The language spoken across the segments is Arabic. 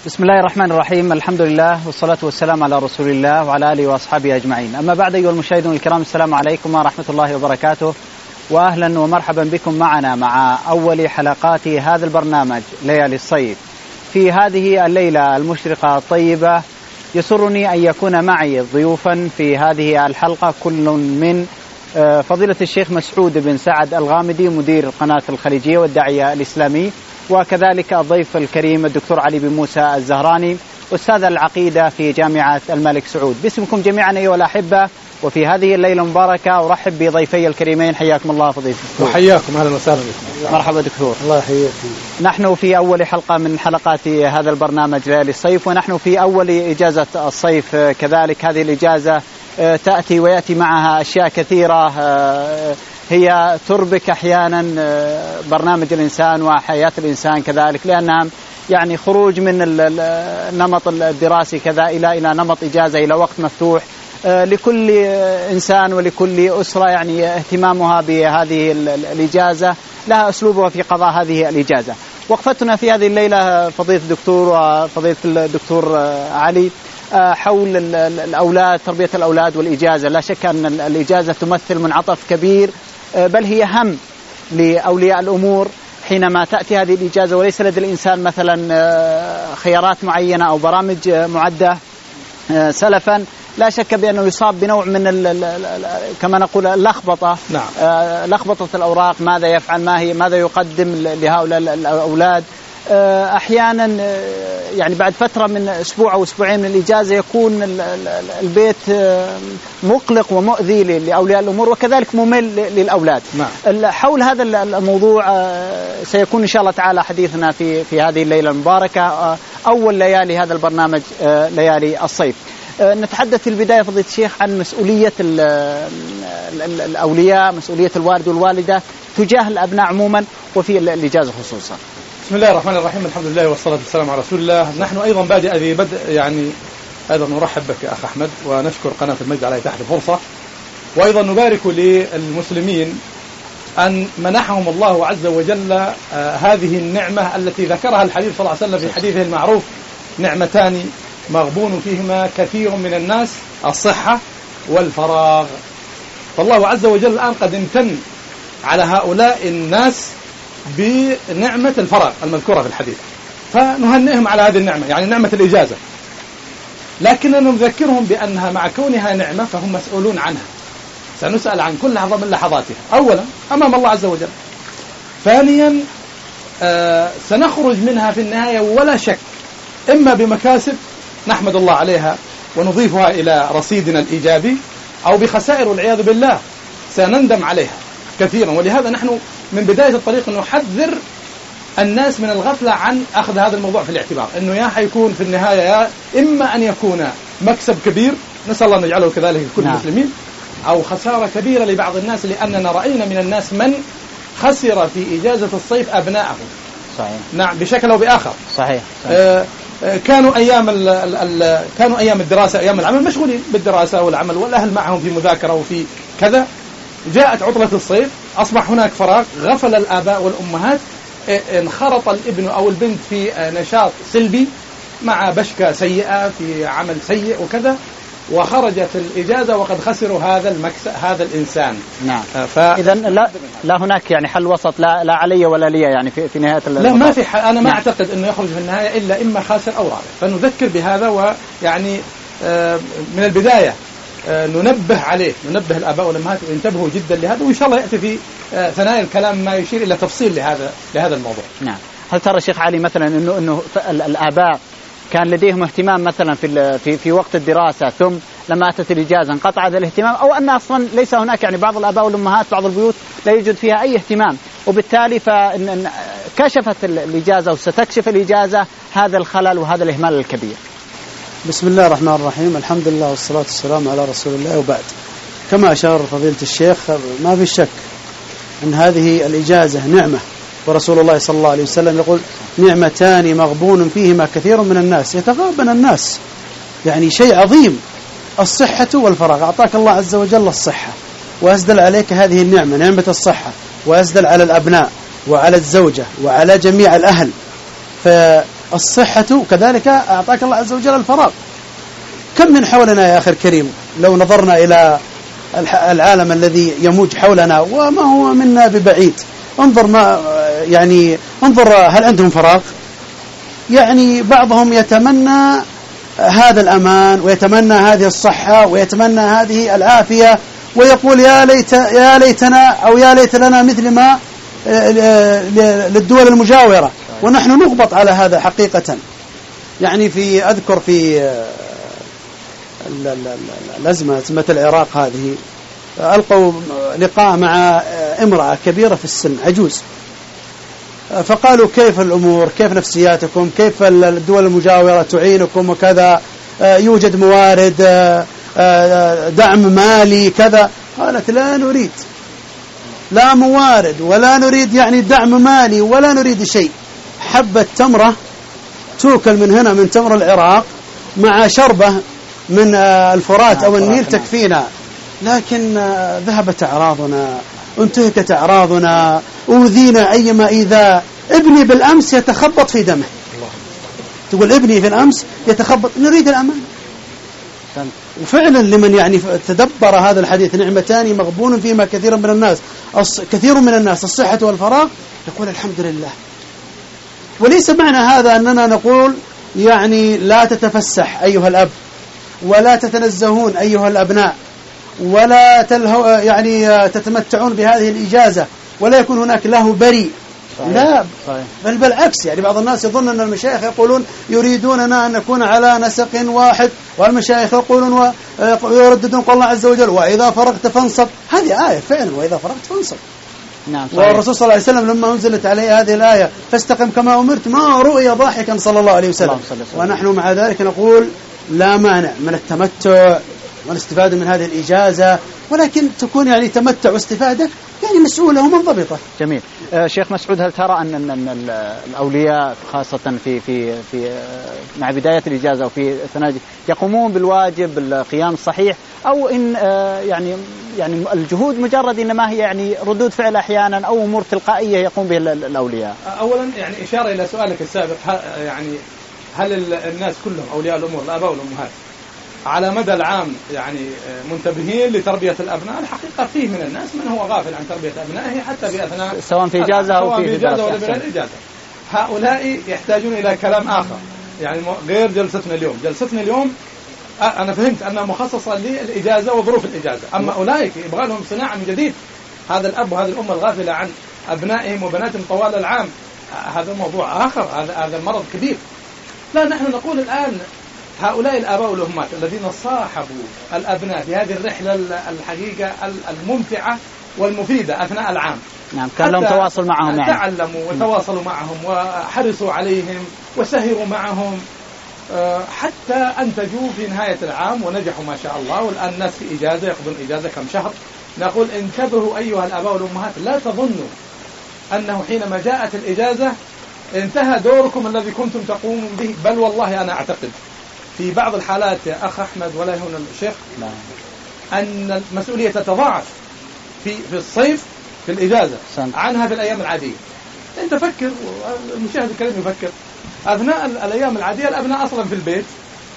بسم الله الرحمن الرحيم. الحمد لله والصلاة والسلام على رسول الله وعلى آله وأصحابه أجمعين. أما بعد، أيها المشاهدون الكرام، السلام عليكم ورحمة الله وبركاته، وأهلا ومرحبا بكم معنا مع أول حلقات هذا البرنامج ليالي الصيف. في هذه الليلة المشرقة الطيبة يسرني أن يكون معي ضيوفا في هذه الحلقة، كل من فضيلة الشيخ مسعود بن سعد الغامدي مدير قناة الخليجية والداعية الإسلامي، وكذلك الضيف الكريم الدكتور علي بن موسى الزهراني أستاذ العقيدة في جامعة الملك سعود. باسمكم جميعا أيها الأحبة، وفي هذه الليلة المباركة أرحب بضيفي الكريمين. حياكم الله فضيلة الدكتور. وحياكم، أهلا وسهلا بكم. مرحبا دكتور. الله يحييك. نحن في أول حلقة من حلقات هذا البرنامج ليالي الصيف، ونحن في أول إجازة الصيف كذلك. هذه الإجازة تأتي ويأتي معها أشياء كثيرة هي تربك أحيانا برنامج الإنسان وحياة الإنسان كذلك، لأنها يعني خروج من النمط الدراسي كذا إلى نمط إجازة، إلى وقت مفتوح لكل إنسان ولكل أسرة، يعني اهتمامها بهذه الإجازة لها أسلوبها في قضاء هذه الإجازة. وقفتنا في هذه الليلة فضيلة الدكتور وفضيلة الدكتور علي حول الأولاد، تربية الأولاد والإجازة. لا شك أن الإجازة تمثل منعطف كبير، بل هي هم لأولياء الأمور حينما تأتي هذه الإجازة وليس لدى الإنسان مثلا خيارات معينة أو برامج معدة سلفا. لا شك بأنه يصاب بنوع من كما نقول اللخبطة. نعم. لخبطة الأوراق، ماذا يفعل، ماذا يقدم لهؤلاء الأولاد. أحيانا يعني بعد فترة من أسبوع أو أسبوعين من الإجازة يكون البيت مقلق ومؤذي لأولياء الأمور، وكذلك ممل للأولاد. نعم. حول هذا الموضوع سيكون إن شاء الله تعالى حديثنا في هذه الليلة المباركة، أول ليالي هذا البرنامج ليالي الصيف. نتحدث في البداية فضيلة الشيخ عن مسؤولية الأولياء، مسؤولية الوالد والوالدة تجاه الأبناء عموما وفي الإجازة خصوصا. بسم الله الرحمن الرحيم، الحمد لله والصلاة والسلام على رسول الله. نحن أيضا بدء يعني أيضا نرحب بك يا أخ أحمد، ونشكر قناة المجد على إتاحة الفرصة، وأيضا نبارك للمسلمين أن منحهم الله عز وجل هذه النعمة التي ذكرها الحبيب صلى الله عليه وسلم في حديثه المعروف: نعمتان مغبون فيهما كثير من الناس، الصحة والفراغ. فالله عز وجل الآن قد امتن على هؤلاء الناس بنعمة الفراغ المذكورة في الحديث، فنهنئهم على هذه النعمة، يعني نعمة الإجازة، لكننا نذكرهم بأنها مع كونها نعمة فهم مسؤولون عنها، سنسأل عن كل لحظة من لحظاتها، أولا أمام الله عز وجل، ثانيا سنخرج منها في النهاية ولا شك إما بمكاسب نحمد الله عليها ونضيفها إلى رصيدنا الإيجابي، أو بخسائر والعياذ بالله سنندم عليها كثيرا. ولهذا نحن من بداية الطريق نحذر الناس من الغفلة عن أخذ هذا الموضوع في الاعتبار، أنه يا حيكون في النهاية يا إما أن يكون مكسب كبير، نسأل الله أن نجعله كذلك لكل المسلمين، أو خسارة كبيرة لبعض الناس، لأننا رأينا من الناس من خسر في إجازة الصيف أبناءه. صحيح. نعم، بشكل أو بآخر. صحيح. كانوا أيام الدراسة، أيام العمل، مشغولين بالدراسة والعمل والأهل معهم في مذاكرة وفي كذا. جاءت عطلة الصيف، أصبح هناك فراغ، غفل الآباء والأمهات، انخرط الابن أو البنت في نشاط سلبي مع بشكة سيئة في عمل سيء وكذا، وخرجت الإجازة وقد خسروا هذا الإنسان. نعم. إذن لا هناك يعني حل وسط، لا علي ولا لي، يعني في نهاية لا، ما في حل. أنا ما أعتقد أنه يخرج في النهاية إلا إما خاسر أو رابح، فنذكر بهذا، ويعني من البداية ننبه عليه، ننبه الآباء والأمهات وينتبهوا جدا لهذا، وإن شاء الله يأتي في ثنايا الكلام ما يشير إلى تفصيل لهذا الموضوع. نعم. هل ترى شيخ علي مثلا إنه الآباء كان لديهم اهتمام مثلا في وقت الدراسة، ثم لما أتت الإجازة انقطع هذا الاهتمام، أو أن أصلا ليس هناك، يعني بعض الآباء والأمهات بعض البيوت لا يوجد فيها أي اهتمام، وبالتالي كشفت الإجازة وستكشف الإجازة هذا الخلل وهذا الإهمال الكبير. بسم الله الرحمن الرحيم، الحمد لله والصلاة والسلام على رسول الله. وبعد، كما أشار فضيلة الشيخ، ما في شك أن هذه الإجازة نعمة، ورسول الله صلى الله عليه وسلم يقول: نعمتان مغبون فيهما كثير من الناس. يتغابن الناس، يعني شيء عظيم، الصحة والفراغ. أعطاك الله عز وجل الصحة، وأسدل عليك هذه النعمة، نعمة الصحة، وأسدل على الأبناء وعلى الزوجة وعلى جميع الأهل. الصحة كذلك أعطاك الله عز وجل الفراغ. كم من حولنا يا أخي الكريم لو نظرنا إلى العالم الذي يموج حولنا وما هو منا ببعيد، انظر انظر هل عندهم فراغ؟ يعني بعضهم يتمنى هذا الأمان ويتمنى هذه الصحة ويتمنى هذه العافية ويقول يا ليتنا أو يا ليت لنا مثل ما للدول المجاورة، ونحن نغبط على هذا حقيقة. يعني أذكر في أزمة العراق هذه ألقوا لقاء مع امرأة كبيرة في السن عجوز، فقالوا كيف الأمور، كيف نفسياتكم، كيف الدول المجاورة تعينكم وكذا، يوجد موارد، دعم مالي كذا. قالت لا نريد لا موارد ولا نريد يعني دعم مالي ولا نريد شيء، حبة تمرة توكل من هنا من تمر العراق مع شربة من الفرات أو النيل تكفينا، لكن ذهبت أعراضنا، انتهكت أعراضنا، أوذينا أيما إيذاء. ابني بالأمس يتخبط في دمه، تقول ابني في الأمس يتخبط، نريد الأمان. وفعلا لمن يعني تدبر هذا الحديث نعمتان مغبون فيما كثير من الناس الصحة والفراغ، يقول الحمد لله. وليس معنى هذا أننا نقول يعني لا تتفسح أيها الأب ولا تتنزهون أيها الأبناء ولا تتمتعون بهذه الإجازة ولا يكون هناك له بريء. لا، بل بالعكس. يعني بعض الناس يظن أن المشايخ يقولون يريدوننا أن نكون على نسق واحد، والمشايخ يقولون ويرددون قول الله عز وجل وإذا فرغت فانصب. هذه آية فعلا، وإذا فرغت فانصب. نعم. والرسول صلى الله عليه وسلم لما أنزلت عليه هذه الآية فاستقم كما أمرت ما رؤي ضاحكا صلى الله عليه وسلم. ونحن مع ذلك نقول لا مانع من التمتع والاستفادة من هذه الإجازة، ولكن تكون يعني تمتع واستفادة يعني مسؤولة ومنضبطة. جميل. شيخ مسعود، هل ترى أن الأولياء خاصة في مع بداية الإجازة وفي الثناء يقومون بالواجب القيام الصحيح، أو إن يعني الجهود مجرد إنما هي يعني ردود فعل أحيانا أو أمور تلقائية يقوم بها الأولياء؟ أولا يعني إشارة إلى سؤالك السابق، يعني هل الناس كلهم أولياء الأمور الآباء والأمهات على مدى العام يعني منتبهين لتربية الأبناء؟ الحقيقة فيه من الناس من هو غافل عن تربية أبنائه حتى بأثناء سواء في إجازة أو في إجازة ولا بغير إجازة. هؤلاء يحتاجون إلى كلام آخر، يعني غير جلستنا اليوم. جلستنا اليوم أنا فهمت أنها مخصصة للإجازة وظروف الإجازة، أما أولئك يبغى لهم صناعة من جديد. هذا الأب وهذه الأم الغافلة عن أبنائهم وبناتهم طوال العام، هذا موضوع آخر، هذا مرض كبير. لا، نحن نقول الآن هؤلاء الآباء والأمهات الذين صاحبوا الأبناء في هذه الرحلة الحقيقة الممتعة والمفيدة أثناء العام. نعم، كان لهم تواصل معهم، يعني تعلموا وتواصلوا معهم وحرصوا عليهم وسهروا معهم حتى أنتجوا في نهاية العام ونجحوا ما شاء الله. والآن الناس في إجازة، يقضون إجازة كم شهر. نقول انتبهوا أيها الآباء والأمهات، لا تظنوا أنه حينما جاءت الإجازة انتهى دوركم الذي كنتم تقومون به، بل والله أنا أعتقد في بعض الحالات يا أخ أحمد ولا هنا الشيخ أن المسؤولية تتضاعف في الصيف في الإجازة عنها في الأيام العادية. أنت فكر، والمشاهد الكريم يفكر، أثناء الأيام العادية الأبناء أصلا في البيت،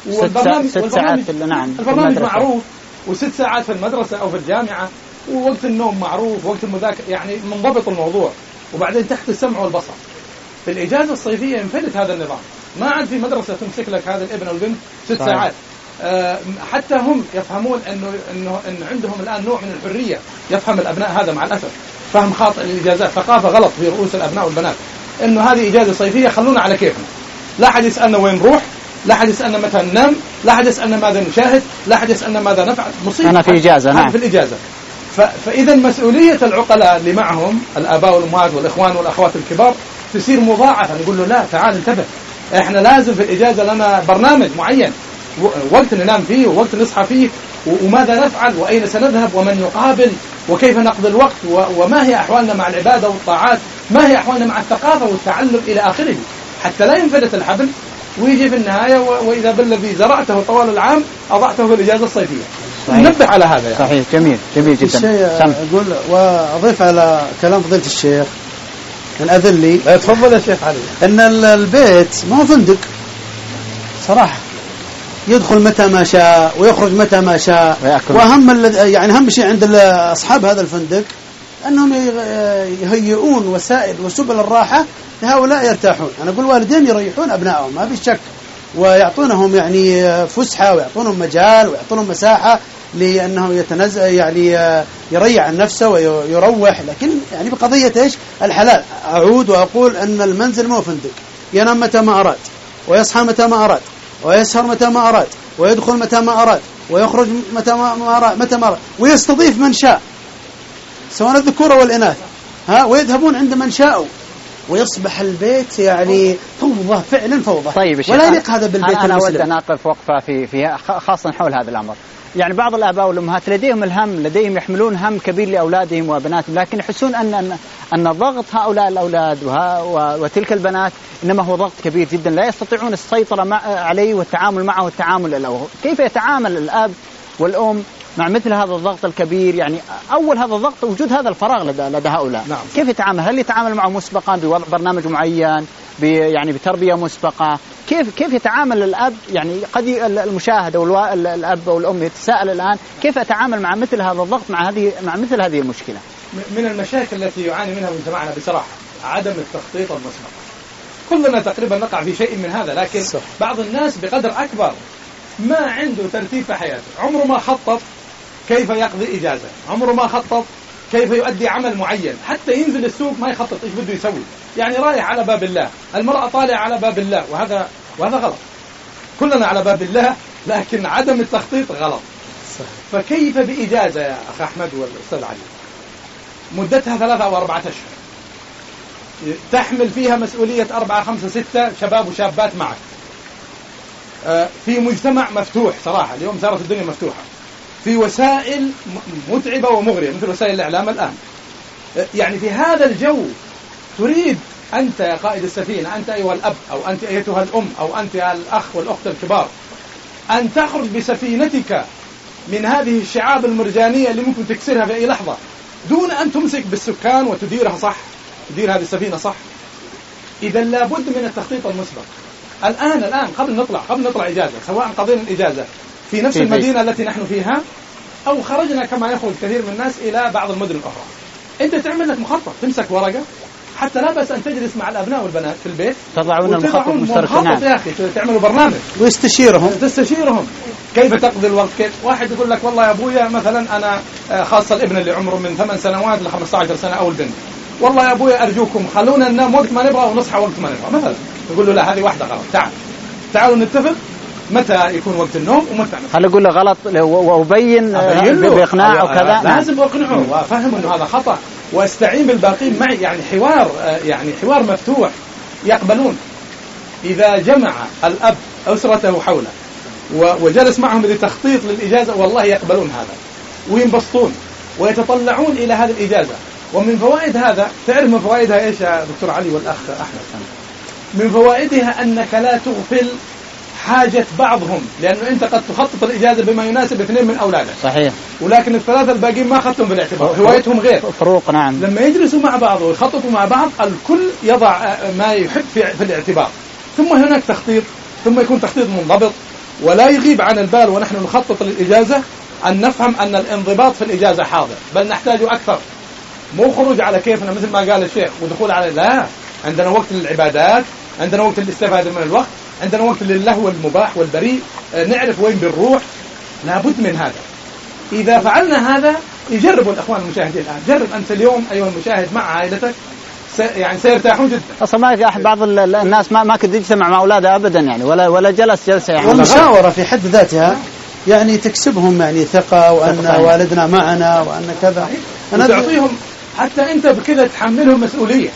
والبرنامج معروف، و6 ساعات في المدرسة أو في الجامعة، ووقت النوم معروف، ووقت المذاكرة يعني منضبط الموضوع، وبعدين تحت السمع والبصر. في الإجازة الصيفية ينفلت هذا النظام، ما عاد في مدرسة تمسك لك هذا الابن أو البنت 6 ساعات. حتى هم يفهمون إنه عندهم الآن نوع من الحرية. يفهم الأبناء هذا مع الأسف فهم خاطئ للإجازات، ثقافة غلط في رؤوس الأبناء والبنات، إنه هذه إجازة صيفية خلونا على كيفنا، لا حد يسألنا وين نروح، لا حد يسألنا متى ننام، لا حد يسألنا ماذا نشاهد، لا حد يسألنا ماذا نفعل. مصيبة. أنا في إجازة. نعم، في الإجازة. فإذا مسؤولية العقلاء اللي معهم الآباء والأمهات والإخوان والأخوات الكبار تصير مضاعفة. نقول له لا، تعال انتبه، احنا لازم في الإجازة لنا برنامج معين، وقت ننام فيه ووقت نصحى فيه، وماذا نفعل وأين سنذهب ومن يقابل وكيف نقضي الوقت، وما هي أحوالنا مع العبادة والطاعات، ما هي أحوالنا مع الثقافة والتعلم إلى آخره، حتى لا ينفلت الحبل ويجي في النهاية وإذا بالذي زرعته طوال العام أضعته في الإجازة الصيفية. ننبه على هذا يعني. صحيح. جميل جدا. أقول وأضيف على كلام فضيلة الشيخ من أذن لي. لا تفضل يا شيخ علي. أن البيت ما هو فندق صراحة، يدخل متى ما شاء ويخرج متى ما شاء، وأهم يعني أهم شيء عند أصحاب هذا الفندق أنهم يهيئون وسائل وسبل الراحة لهؤلاء يرتاحون. أنا أقول والدين يريحون أبنائهم ما في شك، ويعطونهم يعني فسحة ويعطونهم مجال ويعطونهم مساحة لأنه يتنزه يعني يريح عن نفسه ويروح، لكن يعني بقضية إيش الحلال. أعود وأقول أن المنزل مو فندق، ينام متى ما أراد ويصحى متى ما أراد ويسهر متى ما أراد ويدخل متى ما أراد ويخرج متى ما أراد ويستضيف من شاء سواء الذكور والإناث ويذهبون عند من شاءوا، ويصبح البيت يعني فوضى فعلا فوضى. طيب ولا يليق هذا بالبيت أنا المسلم. أود أن أقف وقفة في خاصة حول هذا الأمر. يعني بعض الآباء والأمهات لديهم الهم، لديهم يحملون هم كبير لأولادهم وبناتهم، لكن يحسون أن ضغط هؤلاء الأولاد وتلك البنات إنما هو ضغط كبير جدا لا يستطيعون السيطرة عليه والتعامل معه والتعامل له. كيف يتعامل الأب والأم مع مثل هذا الضغط الكبير؟ يعني أول هذا الضغط وجود هذا الفراغ لدى هؤلاء. نعم. كيف يتعامل؟ هل يتعامل معه مسبقا بوضع برنامج معين يعني بتربية مسبقة؟ كيف يتعامل الأب؟ يعني قد المشاهد أو الأب أو الأم يتساءل الآن كيف أتعامل مع مثل هذا الضغط مع مثل هذه المشكلة؟ من المشاكل التي يعاني منها مجتمعنا بصراحة عدم التخطيط المسبق. كلنا تقريبا نقع في شيء من هذا، لكن صح. بعض الناس بقدر أكبر ما عنده ترتيب في حياته، عمره ما خطط كيف يقضي إجازة، عمره ما خطط كيف يؤدي عمل معين، حتى ينزل السوق ما يخطط إيش بده يسوي، يعني رايح على باب الله، المرأة طالعة على باب الله، وهذا غلط. كلنا على باب الله، لكن عدم التخطيط غلط. فكيف بإجازة يا أخ أحمد والأستاذ علي مدتها 3 أو 4 أشهر تحمل فيها مسؤولية 4 5 6 شباب وشابات معك في مجتمع مفتوح صراحة. اليوم صارت الدنيا مفتوحة في وسائل متعبة ومغرية مثل وسائل الإعلام الآن. يعني في هذا الجو تريد أنت يا قائد السفينة، أنت أيها الأب أو أنت أيتها الأم أو أنت الأخ والأخت الكبار، أن تخرج بسفينتك من هذه الشعاب المرجانية اللي ممكن تكسرها في أي لحظة دون أن تمسك بالسكان وتديرها صح، تدير هذه السفينة صح. إذا لابد من التخطيط المسبق. الآن قبل نطلع إجازة، سواء قضينا الإجازة في نفس المدينة التي نحن فيها أو خرجنا كما يخرج كثير من الناس إلى بعض المدن الأخرى، أنت تعمل لك مخطط، تمسك ورقة، حتى لا بأس أن تجلس مع الأبناء والبنات في البيت تضعون المخطط مشتركا. نعم يا أخي، تعملوا برنامج وتستشيرهم كيف تقضي الوقت. كيف واحد يقول لك والله يا أبويا مثلا أنا خاصة الابن اللي عمره من 8 سنوات ل 15 سنة أو البنت، والله يا أبويا أرجوكم خلونا ننام وقت ما نبغى ونصحى وقت ما نبغى مثلا، يقول له لا هذه واحدة غلط، تعالوا نتفق متى يكون وقت النوم ومتى نفسه. هل أقول له غلط وأبين بإقناع وكذا؟ لازم أقنعه وأفهم أنه هذا خطأ، واستعين بالباقين معي، يعني حوار مفتوح يقبلون. إذا جمع الأب أسرته حوله وجلس معهم لتخطيط للإجازة والله يقبلون هذا وينبسطون ويتطلعون إلى هذه الإجازة. ومن فوائد هذا، تعرف من فوائدها إيش يا دكتور علي والأخ أحمد؟ من فوائدها أنك لا تغفل حاجة بعضهم، لأنه أنت قد تخطط الإجازة بما يناسب 2 من أولادك صحيح، ولكن ال3 الباقيين ما أخذتهم بالاعتبار، هوايتهم غير فروق. نعم. لما يجلسوا مع بعض ويخططوا مع بعض الكل يضع ما يحب في الاعتبار، ثم هناك تخطيط، ثم يكون تخطيط منضبط ولا يغيب عن البال ونحن نخطط للإجازة أن نفهم أن الانضباط في الإجازة حاضر، بل نحتاج أكثر، مو خروج على كيفنا مثل ما قال الشيخ ودخول على لا. عندنا وقت للعبادات، عندنا وقت للاستفادة من الوقت، عندنا وقت للهو المباح والبريء، نعرف وين بنروح. لابد من هذا. إذا فعلنا هذا يجربوا الأخوان المشاهدين الآن، جرب أنت اليوم أيها المشاهد مع عائلتك يعني سيرتاحون جدا. أصلا ما أحد بعض الناس ما كنت يجتمع مع أولاده أبدا يعني ولا جلسة يعني. والمشاورة في حد ذاتها يعني تكسبهم يعني ثقة وأن والدنا معنا وأن كذا. أنا تعطيهم حتى أنت بكذا تحملهم مسؤولية.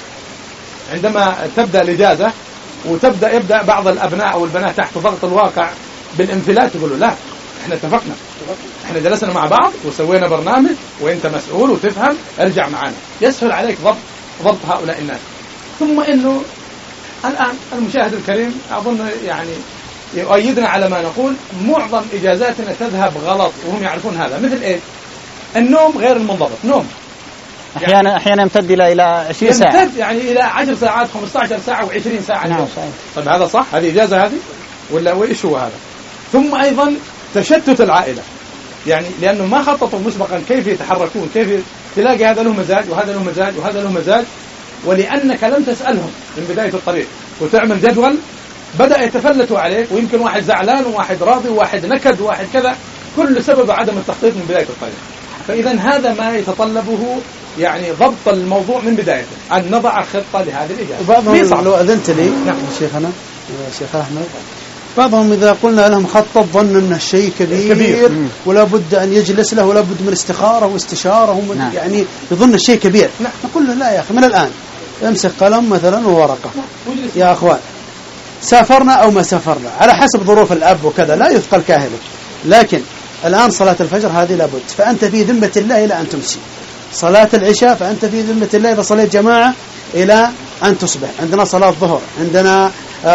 عندما تبدأ الإجازة يبدأ بعض الأبناء أو البنات تحت ضغط الواقع بالانفلات، يقولوا لا احنا اتفقنا، احنا جلسنا مع بعض وسوينا برنامج وانت مسؤول وتفهم، ارجع معنا. يسهل عليك ضبط هؤلاء الناس. ثم انه الآن المشاهد الكريم أظن يعني يؤيدنا على ما نقول، معظم إجازاتنا تذهب غلط وهم يعرفون هذا. مثل ايه؟ النوم غير المنضبط. نوم أحيانا يمتد إلى 20 ساعة، يمتد يعني إلى 10 ساعات 15 ساعة و20 ساعة. نعم. طيب هذا صح؟ هذه إجازة هذه ولا وإيش هو هذا؟ ثم أيضا تشتت العائلة، يعني لأنه ما خططوا مسبقا كيف يتحركون، كيف تلاقي هذا له مزاج وهذا له مزاج وهذا له مزاج، ولأنك لم تسألهم من بداية الطريق وتعمل جدول بدأ يتفلتوا عليك، ويمكن واحد زعلان وواحد راضي وواحد نكد وواحد كذا، كل سبب عدم التخطيط من بداية الطريق. فإذا هذا ما يتطلبه يعني ضبط الموضوع من بدايته، أن نضع خطة لهذه الإجابة. وبعضهم لو أذنت لي نعم شيخنا يا شيخ أحمد، بعضهم إذا قلنا لهم خطط ظن أنه شيء كبير ولا بد أن يجلس له ولا بد من استخارة واستشارة نعم. يعني يظن الشيء كبير. نقول له لا يا أخي، من الآن امسك قلم مثلا وورقة يا أخوان، سافرنا أو ما سافرنا على حسب ظروف الأب وكذا، لا يثقل كاهله، لكن الآن صلاة الفجر هذه لابد، فأنت في ذمة الله إلى أن تمسي. صلاة العشاء فأنت في ذمة الله إذا صليت جماعة إلى أن تصبح. عندنا صلاة الظهر، عندنا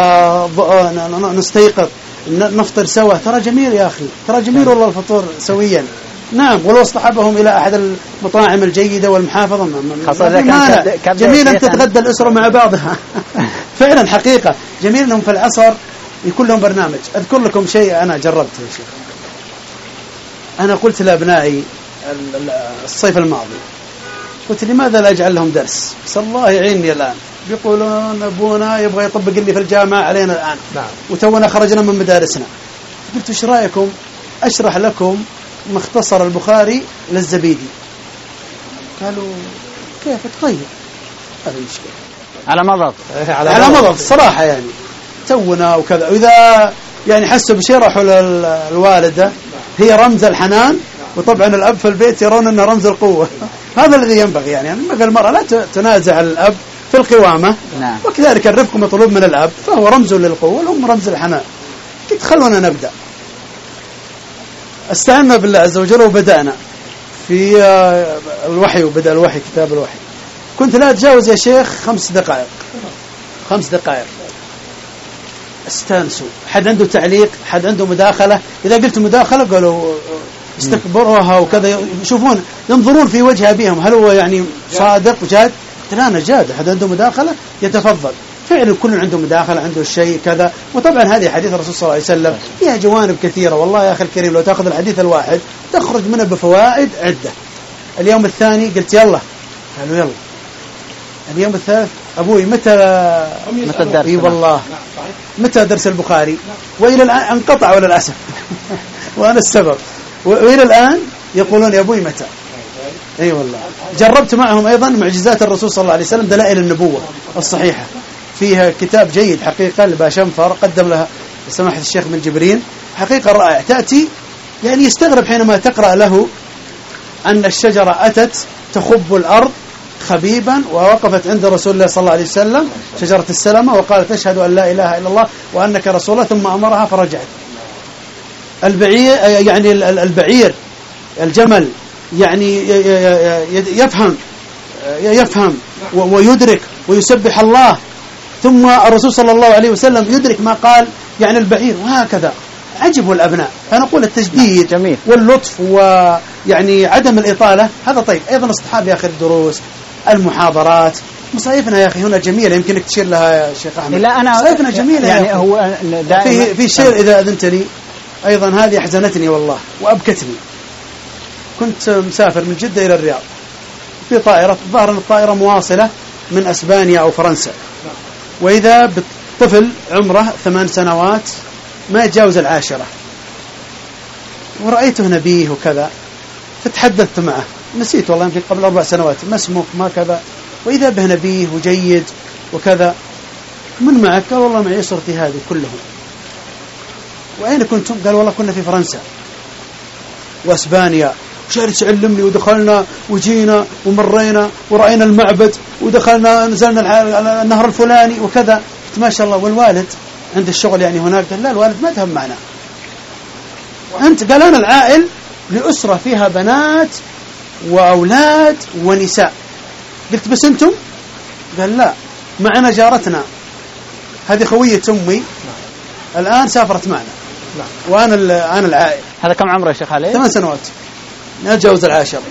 نستيقظ نفطر سوا، ترى جميل يا أخي، ترى جميل والله الفطور سويا. نعم، ولو اصطحبهم إلى أحد المطاعم الجيدة والمحافظة جميل أن تتغدى الأسرة مع بعضها. فعلا حقيقة جميل أنهم في العصر يكون لهم برنامج. أذكر لكم شيء أنا جربته يا شيخ. أنا قلت لأبنائي الصيف الماضي، قلت لماذا لا أجعل لهم درس؟ بس الله يعيني الآن بيقولون أبونا يبغى يطبق اللي في الجامعة علينا الآن. نعم. وتونا خرجنا من مدارسنا. قلت إيش رأيكم أشرح لكم مختصر البخاري للزبيدي؟ قالوا كيف تغير؟ هذا مشكلة على مضض صراحة، يعني تونا وكذا. وإذا يعني حسوا بشيء راحوا للوالدة، هي رمز الحنان، وطبعا الأب في البيت يرون أنه رمز القوة. هذا الذي ينبغي، يعني المرأة لا تنازع الأب في القوامة. نعم. وكذلك الرفق مطلوب من الأب، فهو رمز للقوة والأم رمز الحنان. قلت خلونا نبدأ. استعنا بالله عز وجل وبدأنا في الوحي، وبدأ الوحي كتاب الوحي. كنت لا أتجاوز يا شيخ 5 دقائق. 5 دقائق استانسوا. حد عنده تعليق، حد عنده مداخلة. إذا قلت مداخلة قالوا استكبروها وكذا، يشوفون ينظرون في وجه أبيهم هل هو يعني صادق وجاد. قلت لا، أنا جاد، حد عنده مداخلة يتفضل. فعلا كل عنده مداخلة، عنده الشيء كذا. وطبعا هذه حديث الرسول صلى الله عليه وسلم فيها جوانب كثيرة، والله يا أخي الكريم لو تأخذ الحديث الواحد تخرج منه بفوائد عدة. اليوم الثاني قلت يلا، قالوا يلا. اليوم الثالث أبوي متى الدرس؟ اي والله متى درس البخاري؟ وإلى الآن انقطع ولا الأسف. وأنا السبب. وإلى الآن يقولون يا أبوي متى. أي والله. جربت معهم أيضا معجزات الرسول صلى الله عليه وسلم، دلائل النبوة الصحيحة، فيها كتاب جيد حقيقة لباشنفر قدم لها سماحة الشيخ من جبرين، حقيقة رائع. تأتي يعني يستغرب حينما تقرأ له أن الشجرة أتت تخب الأرض خبيبا، ووقفت عند رسول الله صلى الله عليه وسلم شجرة السلمة وقالت أشهد أن لا إله إلا الله وأنك رسول الله، ثم أمرها فرجعت. البعير يعني البعير الجمل يعني يفهم ويدرك ويسبح الله، ثم الرسول صلى الله عليه وسلم يدرك ما قال يعني البعير، وهكذا. عجب الأبناء. فنقول التجديد جميل. واللطف ويعني عدم الإطالة هذا طيب. أيضا اصطحاب يا أخي الدروس، المحاضرات. مصايفنا يا أخي هنا جميلة، يمكنك تشير لها يا شيخ أحمد. لا أنا مصايفنا جميلة يعني هو في شيء إذا أذنت لي أيضا، هذه أحزنتني والله وأبكتني. كنت مسافر من جدة إلى الرياض في طائرة، ظهر أن الطائرة مواصلة من أسبانيا أو فرنسا، وإذا بالطفل عمره 8 سنوات ما يتجاوز 10، ورأيته نبيه وكذا، فتحدثت معه، نسيت والله يمكن قبل 4 سنوات، ما اسمك ما كذا، وإذا به نبيه وجيد وكذا. من معك؟ قال والله معي أسرتي هذه كلهم. وأين كنتم؟ قال والله كنا في فرنسا وأسبانيا. شارت علمني، ودخلنا وجينا ومرينا ورأينا المعبد ودخلنا نزلنا النهر الفلاني وكذا. ما شاء الله. والوالد عند الشغل يعني هناك؟ قال لا، الوالد ما ذهب معنا. أنت؟ قال أنا العائل لأسرة فيها بنات وأولاد ونساء. قلت بس أنتم؟ قال لا، معنا جارتنا هذه خوية أمي الآن سافرت معنا، وأنا العائل. هذا كم عمره يا شيخ علي؟ 8 سنوات، ما تجاوز 10.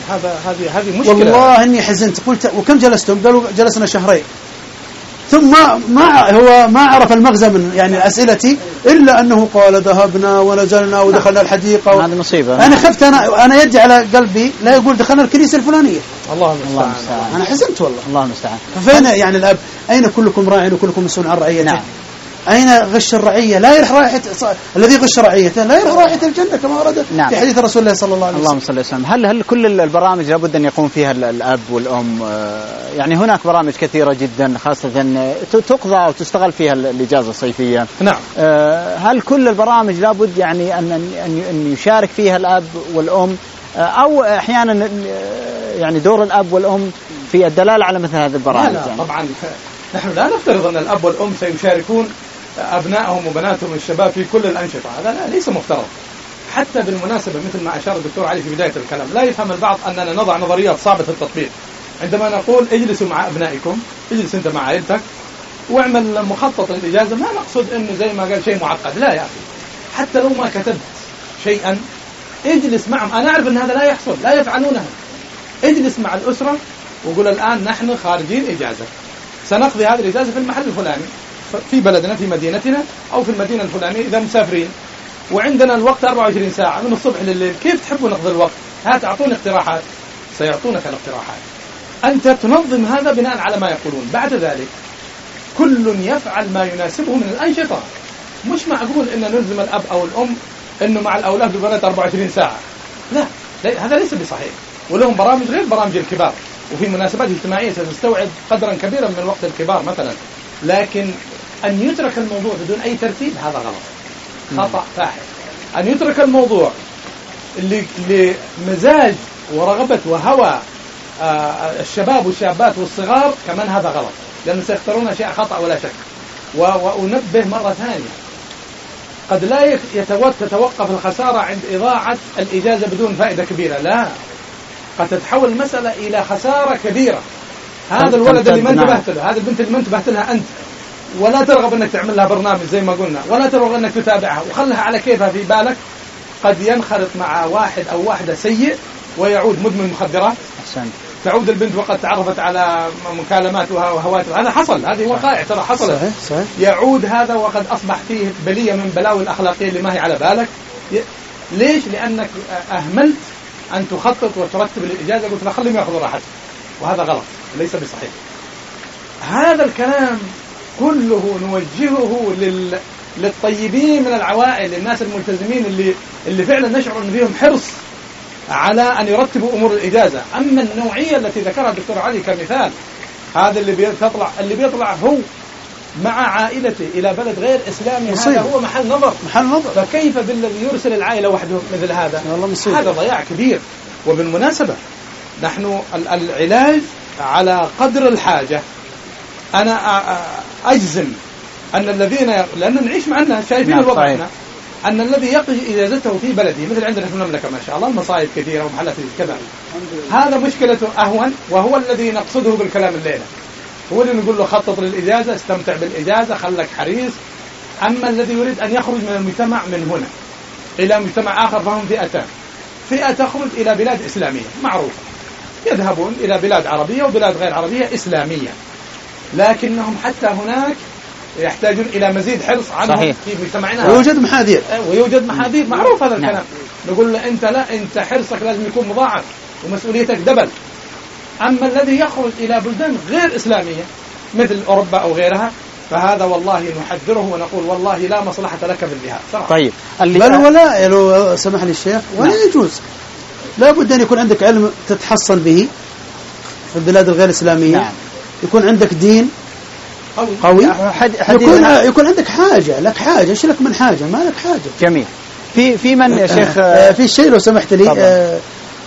هذه مشكلة. والله إني حزنت، قلت وكم جلستم؟ قالوا جلسنا شهرين. ثم ما عرف المغزى من يعني أسئلتي إلا أنه قال ذهبنا ونزلنا ودخلنا الحديقة هذه مصيبة. أنا خفت، أنا يدي على قلبي لا يقول دخلنا الكنيسة الفلانية. الله المستعان. أنا حزنت والله. الله المستعان. فين يعني الأب؟ أين كلكم راع وكلكم مسؤول عن رعيته؟ نعم. أين غش الرعية؟ لا يرح رائحة الذي غش رعيته لا يرح رائحة الجنة كما ورد نعم. في حديث رسول الله صلى الله عليه وسلم. اللهم صل وسلم. هل كل البرامج لابد أن يقوم فيها الأب والأم؟ يعني هناك برامج كثيرة جدا خاصة تقضى أو تستغل فيها الإجازة الصيفية. نعم. هل كل البرامج لابد يعني أن يشارك فيها الأب والأم، أو أحيانا يعني دور الأب والأم في الدلالة على مثل هذه البرامج؟ لا يعني طبعا نحن لا نفترض أن الأب والأم سيشاركون أبنائهم وبناتهم الشباب في كل الأنشطة، هذا ليس مفترض. حتى بالمناسبة مثل ما أشار الدكتور علي في بداية الكلام، لا يفهم البعض أننا نضع نظريات صعبة التطبيق. عندما نقول اجلسوا مع أبنائكم، اجلس أنت مع عائلتك واعمل مخطط للإجازة، ما نقصد أنه زي ما قال شيء معقد، لا يا أخي. حتى لو ما كتبت شيئا اجلس معهم. أنا أعرف أن هذا لا يحصل، لا يفعلونه. اجلس مع الأسرة وقول الآن نحن خارجين إجازة، سنقضي هذه الإجازة في المحل الفلاني في بلدنا في مدينتنا أو في المدينة الفلانية إذا مسافرين، وعندنا الوقت 24 ساعة من الصبح لليل، كيف تحبوا نقضي الوقت؟ هات أعطوني اقتراحات. سيعطونك الاقتراحات، أنت تنظم هذا بناء على ما يقولون. بعد ذلك كل يفعل ما يناسبه من الأنشطة. مش معقول أن نلزم الأب أو الأم أنه مع الأولاد والبنات 24 ساعة، لا هذا ليس بصحيح. ولهم برامج غير برامج الكبار، وفي مناسبات اجتماعية ستستوعب قدرا كبيرا من وقت الكبار مثلا. لكن أن يترك الموضوع بدون أي ترتيب هذا غلط، خطأ فاحش. أن يترك الموضوع لمزاج ورغبة وهوى الشباب والشابات والصغار كمان هذا غلط، لأنه سيختارون أشياء خطأ ولا شك. وأنبه مرة ثانية، قد لا تتوقف الخسارة عند إضاعة الإجازة بدون فائدة كبيرة، لا، قد تتحول المسألة إلى خسارة كبيرة. هذا الولد اللي ما انتبهت له، هذا البنت اللي ما انتبهت لها أنت، ولا ترغب أنك تعمل لها برنامج زي ما قلنا، ولا ترغب أنك تتابعها وخلها على كيفها في بالك، قد ينخرط مع واحد أو واحدة سيء ويعود مدمن مخدرات. تعود البنت وقد تعرفت على مكالماتها وهواتفها، هذا حصل، هذه وقائع ترى حصلت. صحيح. يعود هذا وقد أصبح فيه بلية من بلاوي الأخلاقية اللي ما هي على بالك. ليش؟ لأنك أهملت أن تخطط وترتب الإجازة، قلت خليهم يأخذوا راحتهم، وهذا غلط ليس بصحيح. هذا الكلام كله نوجهه للطيبين من العوائل، للناس الملتزمين اللي فعلا نشعر أن فيهم حرص على أن يرتبوا أمور الإجازة. أما النوعية التي ذكرها الدكتور علي كمثال، هذا اللي بيطلع هو مع عائلته إلى بلد غير إسلامي، هذا هو محل نظر. فكيف بالذي يرسل العائلة وحده مثل هذا؟ هذا ضياع كبير. وبالمناسبة نحن العلاج على قدر الحاجة. أنا أجزم أن الذين لأننا نعيش معنا شايفين الوضع هنا، أن الذي يقضي إجازته في بلده مثل عندنا في المملكة ما شاء الله المصائب كثيرة ومحلات كذا، هذا مشكلته أهون، وهو الذي نقصده بالكلام الليلة. هو اللي نقول له خطط للإجازة، استمتع بالإجازة، خلك حريص. أما الذي يريد أن يخرج من المجتمع من هنا إلى مجتمع آخر فهم فئتان. فئة تخرج إلى بلاد إسلامية معروفة، يذهبون إلى بلاد عربية وبلاد غير عربية إسلامية، لكنهم حتى هناك يحتاجون إلى مزيد حرص عنهم في مجتمعنا. ويوجد محاذير معروف هذا الكلام. نقول له أنت لا، أنت حرصك لازم يكون مضاعف ومسؤوليتك دبل. أما الذي يخرج إلى بلدان غير إسلامية مثل أوروبا أو غيرها، فهذا والله نحذره ونقول والله لا مصلحة لك بالذهاب صراحة. طيب بل ولا لو سمح لي الشيخ، ولا يجوز، لا بد أن يكون عندك علم تتحصن به في البلاد الغير إسلامية. نعم. يكون عندك دين قوي، يكون عندك حاجة، لك حاجة، ايش لك من حاجة؟ ما لك حاجة. جميل. في من يا شيخ في شيء لو سمحت لي،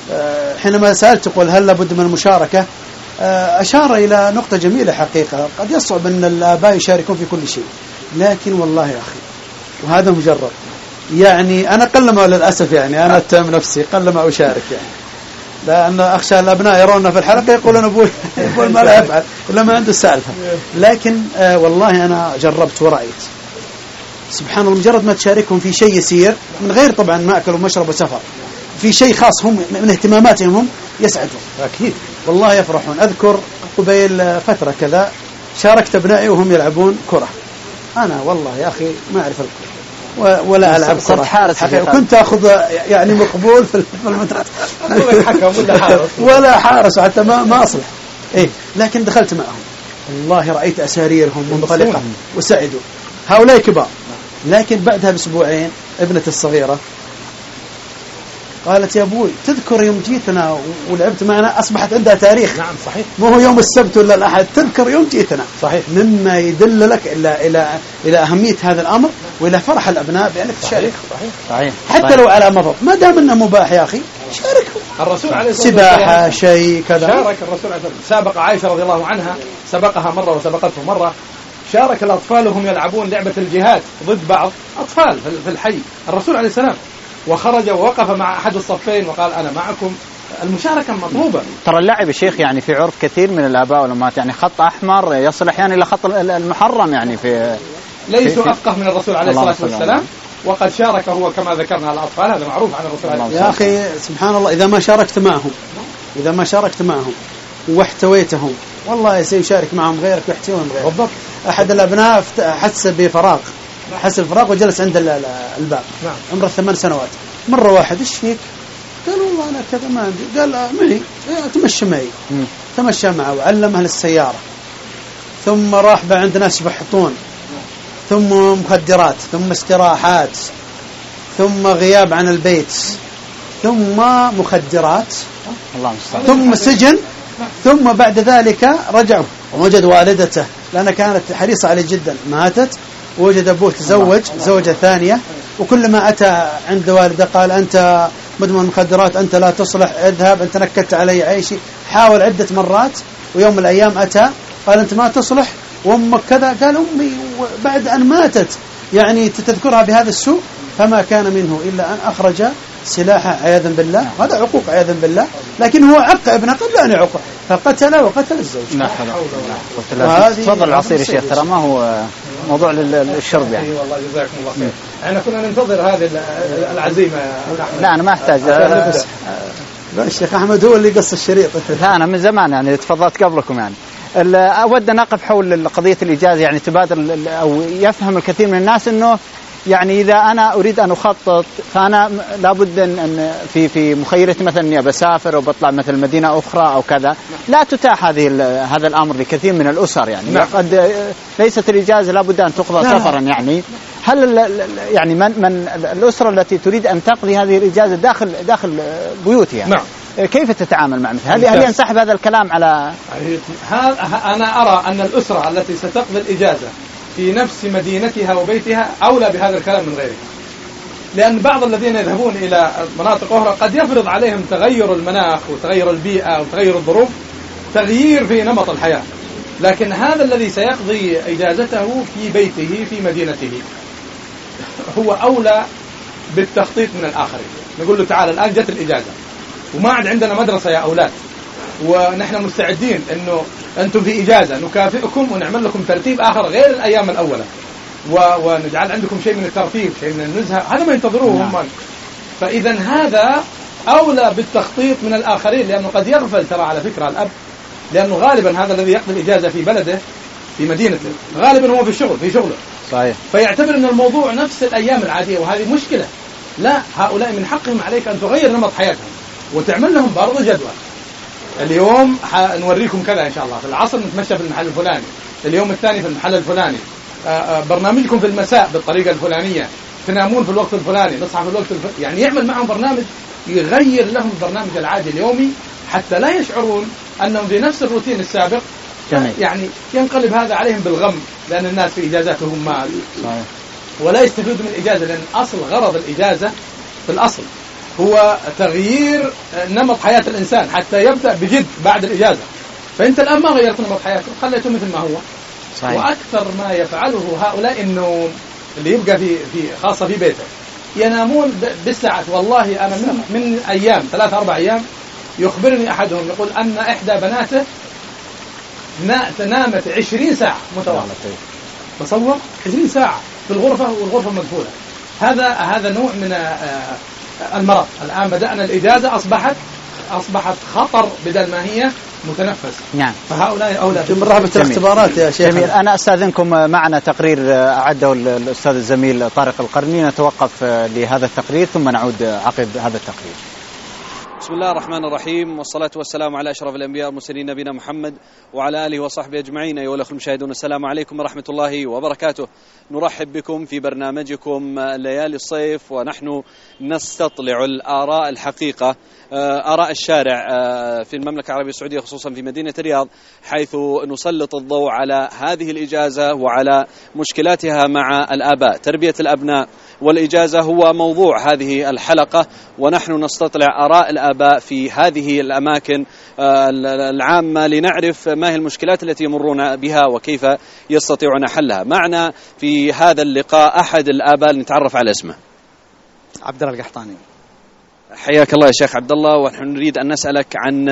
حينما سألت تقول هل لابد من المشاركة، أشار إلى نقطة جميلة حقيقة. قد يصعب أن الآباء يشاركون في كل شيء، لكن والله يا أخي وهذا مجرد، يعني أنا قلما للأسف يعني أنا أتهم نفسي قلما أشارك، يعني لأن أخشى الأبناء يرون في الحلقة يقولون أبوي ما لا يفعل ولا ما عنده السالفة. لكن والله أنا جربت ورأيت سبحان الله، مجرد ما تشاركهم في شيء يسير من غير طبعا مأكل ومشرب وسفر، في شيء خاص هم من اهتماماتهم هم يسعدون أكيد والله يفرحون. أذكر قبيل فترة كذا شاركت أبنائي وهم يلعبون كرة. أنا والله يا أخي ما أعرف الكرة ولا ألعب كرة حارس كنت أخذ يعني مقبول في المدرسة ولا حارس حتى ما أصلح إيه. لكن دخلت معهم والله رأيت أساريرهم منطلقة وسعدوا. هؤلاء كبار. لكن بعدها بأسبوعين ابنتي الصغيرة قالت يا أبوي تذكر يوم جيتنا ولعبت معنا؟ أصبحت عندها تاريخ. نعم صحيح. مو هو يوم السبت ولا الأحد، تذكر يوم جيتنا. صحيح. مما يدل لك إلى أهمية هذا الأمر وإلى فرح الأبناء بأنك تشارك. صحيح. حتى لو على مضض ما دام أنه مباح يا أخي شاركوا. الرسول عليه الصلاة والسلام سباحة شيء كذا شارك الرسول عليه الصلاة. سابق عائشة رضي الله عنها، سبقها مرة وسبقته مرة. شارك الأطفال وهم يلعبون لعبة الجهاد ضد بعض أطفال في الحي الرسول عليه السلام، وخرج ووقف مع أحد الصفين وقال أنا معكم. المشاركة مطلوبة. ترى اللعب يا شيخ يعني في عرف كثير من الآباء والأمهات يعني خط أحمر يصلح يعني لخط المحرم يعني في ليسوا أفقه من الرسول عليه الصلاة والسلام، وقد شارك هو كما ذكرنا الأطفال. هذا معروف عن الرسول عليه الصلاة والسلام. يا أخي سبحان الله إذا ما شاركت معهم واحتويتهم والله سيشارك معهم غيرك ويحتويهم غيرك. بالضبط. أحد الأبناء حس بفراغ، حس الفراغ وجلس عند الباب. نعم. عمره 8 سنوات. مرة واحد إيش فيك؟ قال والله أنا كذا ما عندي. قال معي تمشى معي. تمشى معه وعلم أهل السيارة، ثم راح عند ناس يبحثون، ثم مخدرات، ثم استراحات، ثم غياب عن البيت، ثم مخدرات، ثم سجن، ثم بعد ذلك رجعوا ووجد والدته لأنها كانت حريصة عليه جدا ماتت، ووجد أبوه تزوج زوجة ثانية، وكلما أتى عند والده قال أنت مدمن مخدرات، أنت لا تصلح، اذهب، أنت نكدت علي عيشي. حاول عدة مرات، ويوم من الأيام أتى قال أنت ما تصلح وأمك كذا. قال أمي بعد أن ماتت يعني تذكرها بهذا السوء، فما كان منه إلا أن أخرج سلاحه عياذا بالله. هذا عقوق عياذا بالله، لكن هو عق ابنه قبل أن يعقه فقتل وقتل الزوج. لا حول. تفضل العصير يا شيخ، ترى ما هو موضوع للشرب يعني. والله جزاكم الله خير. احنا كنا ننتظر هذه العزيمة. لا أنا ما أحتاج. الشيخ أحمد هو اللي قص الشريط. لا أنا من زمان يعني تفضلت قبلكم يعني. أود أن أقف حول قضية الإجازة. يعني تبادر أو يفهم الكثير من الناس أنه يعني إذا أنا أريد أن أخطط فأنا لابد أن في مخيلتي مثلا إني بسافر أو بطلع مثل مدينة أخرى أو كذا، لا تتاح هذا الأمر لكثير من الأسر يعني. نعم. قد ليست الإجازة لابد أن تقضى سفرا يعني. هل يعني من الأسرة التي تريد أن تقضي هذه الإجازة داخل بيوتها يعني. نعم. كيف تتعامل مع مثل هل ينسحب هذا الكلام على أنا أرى أن الأسرة التي ستقضي الإجازة في نفس مدينتها وبيتها أولى بهذا الكلام من غيره، لأن بعض الذين يذهبون إلى مناطق أخرى قد يفرض عليهم تغير المناخ وتغير البيئة وتغير الظروف، تغيير في نمط الحياة. لكن هذا الذي سيقضي إجازته في بيته في مدينته هو أولى بالتخطيط من الآخرين. نقول له تعال الآن جت الإجازة وما عاد عندنا مدرسة يا أولاد، ونحن مستعدين أنه أنتم في إجازة نكافئكم ونعمل لكم ترتيب آخر غير الأيام الأولى، ونجعل عندكم شيء من الترفيه، شيء من النزهة. هذا ما ينتظروه هم. فإذا هذا أولى بالتخطيط من الآخرين، لأنه قد يغفل ترى على فكرة الأب، لأنه غالبا هذا الذي يقضي الإجازة في بلده في مدينته غالبا هو في شغله صحيح. فيعتبر أن الموضوع نفس الأيام العادية، وهذه مشكلة. لا، هؤلاء من حقهم عليك أن تغير نمط حياتهم وتعمل لهم برضه جدول. اليوم نوريكم كذا إن شاء الله، في العصر نتمشى في المحل الفلاني، اليوم الثاني في المحل الفلاني، برنامجكم في المساء بالطريقة الفلانية، تنامون في الوقت الفلاني، نصحى في الوقت الفلاني. يعني يعمل معهم برنامج يغير لهم البرنامج العادي اليومي حتى لا يشعرون أنهم في نفس الروتين السابق. يعني ينقلب هذا عليهم بالغم، لأن الناس في إجازاتهم مال ولا يستفيدوا من الإجازة، لأن أصل غرض الإجازة في الأصل هو تغيير نمط حياة الإنسان حتى يبدأ بجد بعد الإجازة. فأنت الآن ما غيرت نمط حياته، خليته مثل ما هو. صحيح. وأكثر ما يفعله هؤلاء إنه اللي يبقى في خاصة في بيته ينامون بالساعات. والله أنا من أيام 3-4 أيام يخبرني أحدهم يقول أن إحدى بناته نامت 20 ساعة متواصلة. تصور 20 ساعة في الغرفة والغرفة مقفولة. هذا نوع من المرض. الآن بدأنا الإجازة أصبحت خطر بدل ما هي متنفس. نعم. فهؤلاء أولى مرحبا الاختبارات يا شيخ. جميل. أنا أستاذنكم معنا تقرير أعده الأستاذ الزميل طارق القرني، نتوقف لهذا التقرير ثم نعود عقب هذا التقرير. بسم الله الرحمن الرحيم، والصلاة والسلام على أشرف الأنبياء والمرسلين نبينا محمد وعلى آله وصحبه أجمعين. أيها الأخوة المشاهدون، السلام عليكم ورحمة الله وبركاته. نرحب بكم في برنامجكم ليالي الصيف، ونحن نستطلع الآراء الحقيقة، آراء الشارع في المملكة العربية السعودية، خصوصا في مدينة الرياض، حيث نسلط الضوء على هذه الإجازة وعلى مشكلاتها مع الآباء. تربية الأبناء والإجازة هو موضوع هذه الحلقة، ونحن نستطلع آراء الآباء في هذه الأماكن العامة لنعرف ما هي المشكلات التي يمرون بها وكيف يستطيعون حلها. معنا في هذا اللقاء أحد الآباء، نتعرف على اسمه. عبد الله القحطاني. حياك الله يا شيخ عبد الله. ونحن نريد أن نسألك عن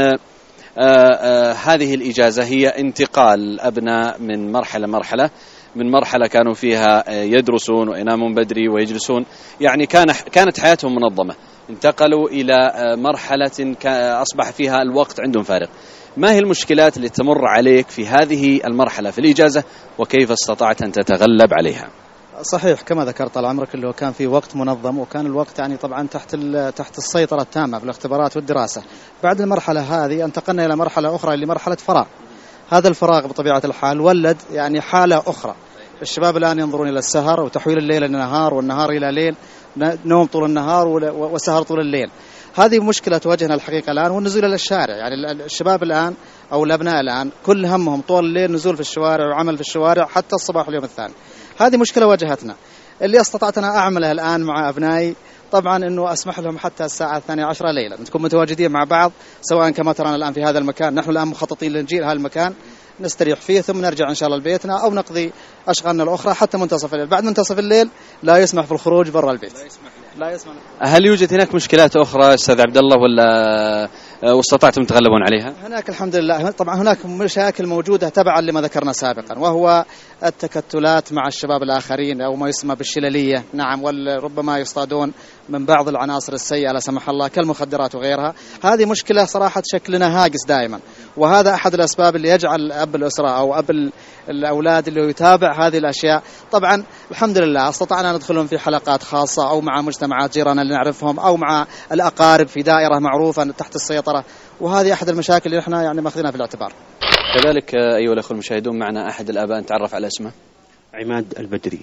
هذه الإجازة. هي انتقال الأبناء من مرحلة من مرحلة كانوا فيها يدرسون وينامون بدري ويجلسون، يعني كانت حياتهم منظمة، انتقلوا إلى مرحلة أصبح فيها الوقت عندهم فارغ. ما هي المشكلات اللي تمر عليك في هذه المرحلة في الإجازة، وكيف استطعت أن تتغلب عليها؟ صحيح كما ذكرت طال عمرك، اللي هو كان في وقت منظم، وكان الوقت يعني طبعا تحت السيطرة التامة في الاختبارات والدراسة. بعد المرحلة هذه انتقلنا إلى مرحلة أخرى، لمرحلة فراغ. هذا الفراغ بطبيعة الحال ولد يعني حالة أخرى. الشباب الآن ينظرون إلى السهر وتحويل الليل إلى نهار والنهار إلى ليل، نوم طول النهار وسهر طول الليل. هذه مشكلة تواجهنا الحقيقة الآن، والنزول إلى الشارع. يعني الشباب الآن أو الأبناء الآن كل همهم طول الليل نزول في الشوارع وعمل في الشوارع حتى الصباح اليوم الثاني. هذه مشكلة واجهتنا. اللي استطعت أنا أعمله الآن مع أبنائي طبعا أنه أسمح لهم حتى الساعة 12 ليلا نكون متواجدين مع بعض، سواء كما ترانا الآن في هذا المكان. نحن الآن مخططين لنجيل هذا المكان، نستريح فيه ثم نرجع إن شاء الله لبيتنا أو نقضي أشغالنا الأخرى حتى منتصف الليل. بعد منتصف الليل لا يسمح في الخروج برا البيت، لا يسمح. هل يوجد هناك مشكلات أخرى أستاذ عبد الله، ولا واستطعتم تتغلبون عليها؟ هناك الحمد لله طبعا هناك مشاكل موجودة تبعا لما ذكرنا سابقا، وهو التكتلات مع الشباب الآخرين أو ما يسمى بالشللية. نعم، وربما يصطادون من بعض العناصر السيئة لا سمح الله كالمخدرات وغيرها. هذه مشكلة صراحة شكلنا هاجس دائما، وهذا أحد الأسباب اللي يجعل أب الأسرة أو أب الأولاد اللي يتابع هذه الأشياء. طبعا الحمد لله استطعنا ندخلهم في حلقات خاصة أو مع مجتمعات جيران اللي نعرفهم أو مع الأقارب في دائرة معروفة تحت السيطرة، وهذه أحد المشاكل اللي احنا يعني ماخذينها في الاعتبار. كذلك أيها الأخوة المشاهدون، معنا أحد الآباء، نتعرف على اسمه. عماد البدري.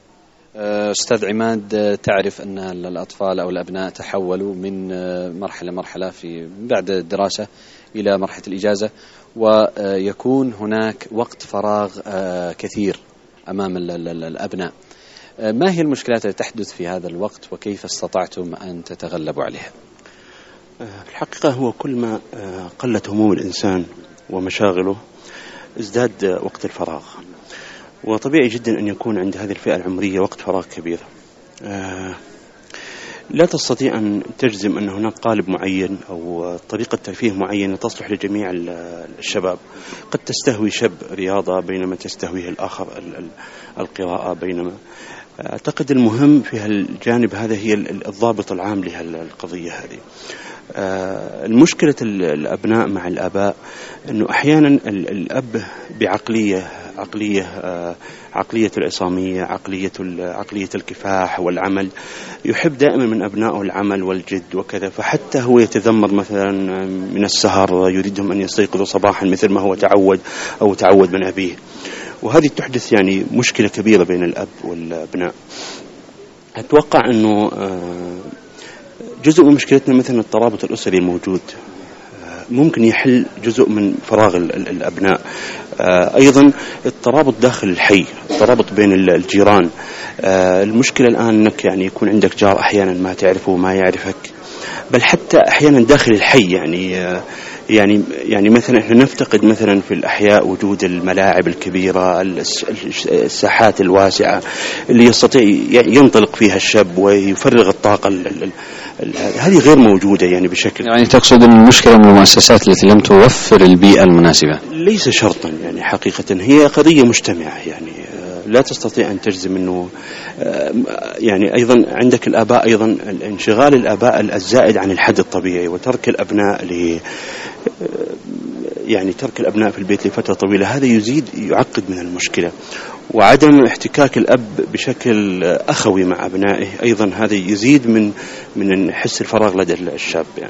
أستاذ عماد، تعرف أن الأطفال أو الأبناء تحولوا من مرحلة في بعد الدراسة إلى مرحلة الإجازة، ويكون هناك وقت فراغ كثير أمام الأبناء. ما هي المشكلات التي تحدث في هذا الوقت، وكيف استطعتم أن تتغلبوا عليها؟ في الحقيقة هو كل ما قلت هموم الإنسان ومشاغله ازداد وقت الفراغ، وطبيعي جدا أن يكون عند هذه الفئة العمرية وقت فراغ كبير. لا تستطيع أن تجزم أن هناك قالب معين أو طريقة ترفيه معينة تصلح لجميع الشباب. قد تستهوي شاب رياضة بينما تستهويه الآخر القراءة، بينما أعتقد المهم في الجانب هذا هي الضابط العام لهالقضية هذه. المشكلة الأبناء مع الآباء أنه أحيانا الأب عقلية العصامية، عقلية الكفاح والعمل، يحب دائما من أبنائه العمل والجد وكذا، فحتى هو يتذمر مثلا من السهر، يريدهم أن يستيقظوا صباحا مثل ما هو تعود من أبيه، وهذه تحدث يعني مشكلة كبيرة بين الأب والأبناء. أتوقع أنه جزء من مشكلتنا مثلا الترابط الأسري الموجود ممكن يحل جزء من فراغ الأبناء. أيضا الترابط داخل الحي، الترابط بين الجيران. المشكلة الآن أنك يعني يكون عندك جار أحيانا ما تعرفه وما يعرفك، بل حتى أحيانا داخل الحي يعني مثلا احنا نفتقد مثلا في الأحياء وجود الملاعب الكبيرة، الساحات الواسعة اللي يستطيع ينطلق فيها الشاب ويفرغ الطاقة. هذه غير موجودة يعني بشكل. يعني تقصد أن المشكلة من المؤسسات التي لم توفر البيئة المناسبة؟ ليس شرطا، يعني حقيقة هي قضية مجتمعة. يعني لا تستطيع أن تجزم أنه يعني أيضا عندك الآباء، أيضا انشغال الآباء الزائد عن الحد الطبيعي وترك الأبناء يعني ترك الأبناء في البيت لفترة طويلة، هذا يعقد من المشكلة. وعدم احتكاك الأب بشكل أخوي مع أبنائه أيضا هذا يزيد من حس الفراغ لدى الشاب يعني.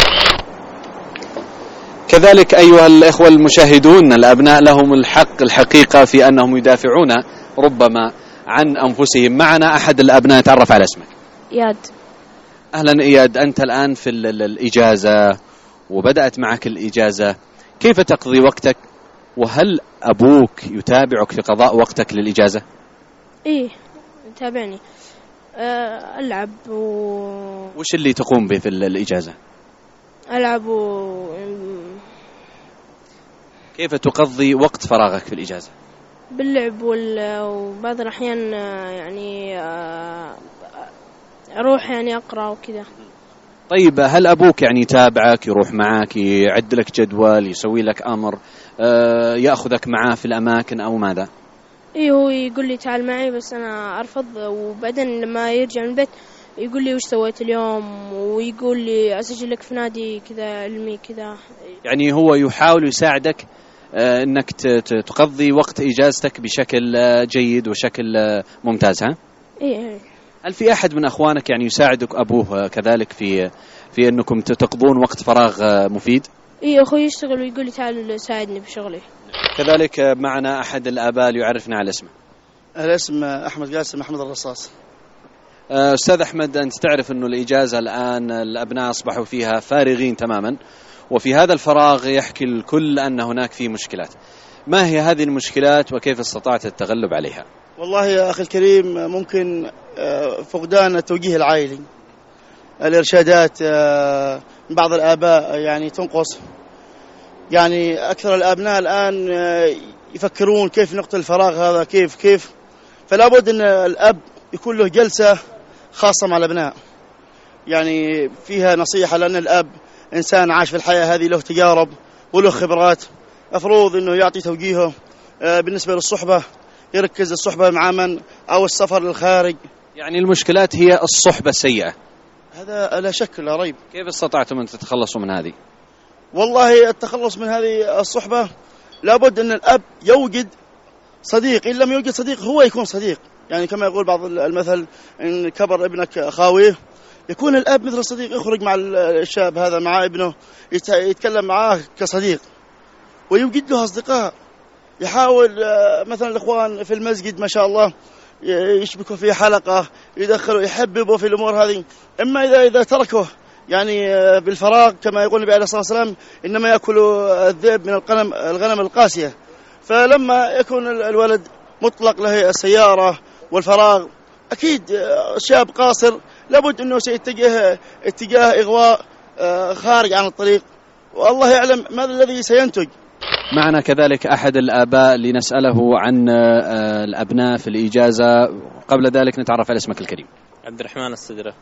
كذلك أيها الإخوة المشاهدون، الأبناء لهم الحق الحقيقة في أنهم يدافعون ربما عن أنفسهم. معنا أحد الأبناء، تعرف على اسمك. إياد. أهلا إياد، أنت الآن في الإجازة وبدأت معك الإجازة، كيف تقضي وقتك؟ وهل أبوك يتابعك في قضاء وقتك للإجازة؟ إيه يتابعني، ألعب وش اللي تقوم به في الإجازة؟ ألعب كيف تقضي وقت فراغك في الإجازة؟ باللعب وبعض الأحيان يعني أروح يعني أقرأ وكذا. طيب هل أبوك يعني يتابعك، يروح معك، يعد لك جدول، يسوي لك أمر، يأخذك معاه في الأماكن أو ماذا؟ إيه هو يقول لي تعال معي بس أنا أرفض، وبعدين لما يرجع من البيت يقول لي وش سويت اليوم، ويقول لي أسجل لك في نادي كذا علمي كذا. يعني هو يحاول يساعدك أنك تقضي وقت إجازتك بشكل جيد وشكل ممتاز، ها؟ إيه. هل في أحد من أخوانك يعني يساعدك أبوه كذلك في أنكم تقضون وقت فراغ مفيد؟ إيه أخوي يشتغل ويقول لي تعال ساعدني بشغلي. كذلك معنا أحد الآباء يعرفنا على اسمه. الاسم أحمد قاسم محمد الرصاص. أستاذ أحمد، أنت تعرف أنه الإجازة الآن الأبناء أصبحوا فيها فارغين تماما، وفي هذا الفراغ يحكي الكل أن هناك فيه مشكلات. ما هي هذه المشكلات وكيف استطعت التغلب عليها؟ والله يا أخي الكريم، ممكن فقدان التوجيه العائلي، الإرشادات من بعض الآباء يعني تنقص. يعني أكثر الأبناء الآن يفكرون كيف نقتل الفراغ هذا، كيف فلا بد أن الأب يكون له جلسة خاصة مع الأبناء، يعني فيها نصيحة، لأن الأب إنسان عاش في الحياة هذه، له تجارب وله خبرات، أفروض أنه يعطي توجيهه. بالنسبة للصحبة يركز الصحبة مع من أو السفر للخارج. يعني المشكلات هي الصحبة السيئة، هذا لا شك لا ريب. كيف استطعتم أن تتخلصوا من هذه؟ والله التخلص من هذه الصحبة لابد أن الأب يوجد صديق، إن لم يوجد صديق هو يكون صديق. يعني كما يقول بعض المثل، إن كبر ابنك خاويه، يكون الأب مثل الصديق، يخرج مع الشاب هذا مع ابنه، يتكلم معاه كصديق، ويوجد له أصدقاء. يحاول مثلا الإخوان في المسجد ما شاء الله يشبكوا في حلقة، يدخلوا يحببوا في الأمور هذه. أما إذا تركوه يعني بالفراغ، كما يقول النبي عليه الصلاة والسلام إنما يأكل الذئب من الغنم القاسية. فلما يكون الولد مطلق له السيارة والفراغ، أكيد شاب قاصر لابد أنه سيتجه اتجاه إغواء خارج عن الطريق، والله يعلم ماذا الذي سينتج. معنا كذلك أحد الآباء لنسأله عن الأبناء في الإجازة. قبل ذلك نتعرف على اسمك الكريم. عبد الرحمن السدرة.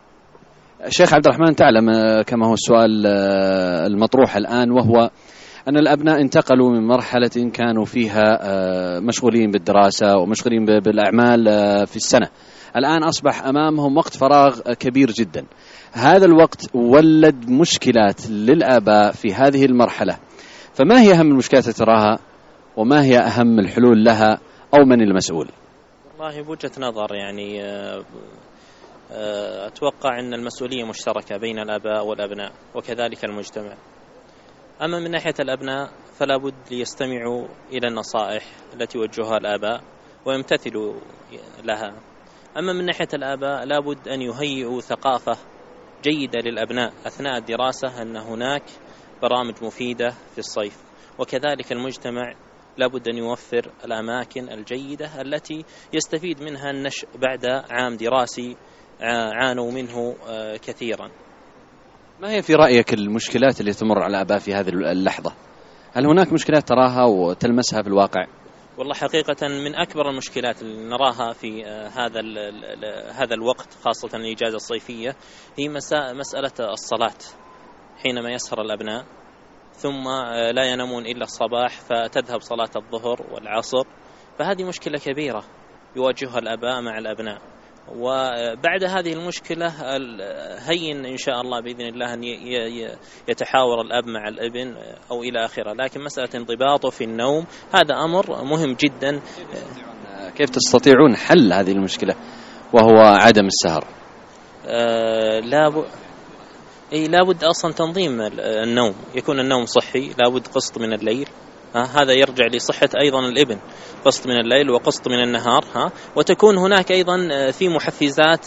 شيخ عبد الرحمن، تعلم كما هو السؤال المطروح الآن، وهو أن الأبناء انتقلوا من مرحلة كانوا فيها مشغولين بالدراسة ومشغولين بالأعمال في السنة، الآن أصبح أمامهم وقت فراغ كبير جدا. هذا الوقت ولد مشكلات للآباء في هذه المرحلة، فما هي أهم المشكلات تراها وما هي أهم الحلول لها أو من المسؤول؟ والله بوجهة نظر يعني أتوقع أن المسؤولية مشتركة بين الآباء والأبناء وكذلك المجتمع. أما من ناحية الأبناء فلا بد ليستمعوا إلى النصائح التي وجهها الآباء ويمتثلوا لها. أما من ناحية الآباء لا بد أن يهيئوا ثقافة جيدة للأبناء أثناء الدراسة، أن هناك برامج مفيدة في الصيف، وكذلك المجتمع لا بد أن يوفر الأماكن الجيدة التي يستفيد منها النشء بعد عام دراسي عانوا منه كثيرا. ما هي في رأيك المشكلات اللي تمر على الآباء في هذه اللحظة؟ هل هناك مشكلات تراها وتلمسها في الواقع؟ والله حقيقة من أكبر المشكلات اللي نراها في هذا الوقت خاصة الإجازة الصيفية هي مسألة الصلاة. حينما يسهر الأبناء ثم لا ينامون إلا الصباح، فتذهب صلاة الظهر والعصر فهذه مشكلة كبيرة يواجهها الآباء مع الأبناء. وبعد هذه المشكلة هين إن شاء الله بإذن الله أن يتحاور الأب مع الابن أو إلى آخره، لكن مسألة انضباطه في النوم هذا أمر مهم جدا. كيف تستطيعون حل هذه المشكلة وهو عدم السهر؟ لابد أصلا تنظيم النوم، يكون النوم صحي، لابد قسط من الليل، هذا يرجع لصحة أيضا الابن، قسط من الليل وقسط من النهار، وتكون هناك أيضا في محفزات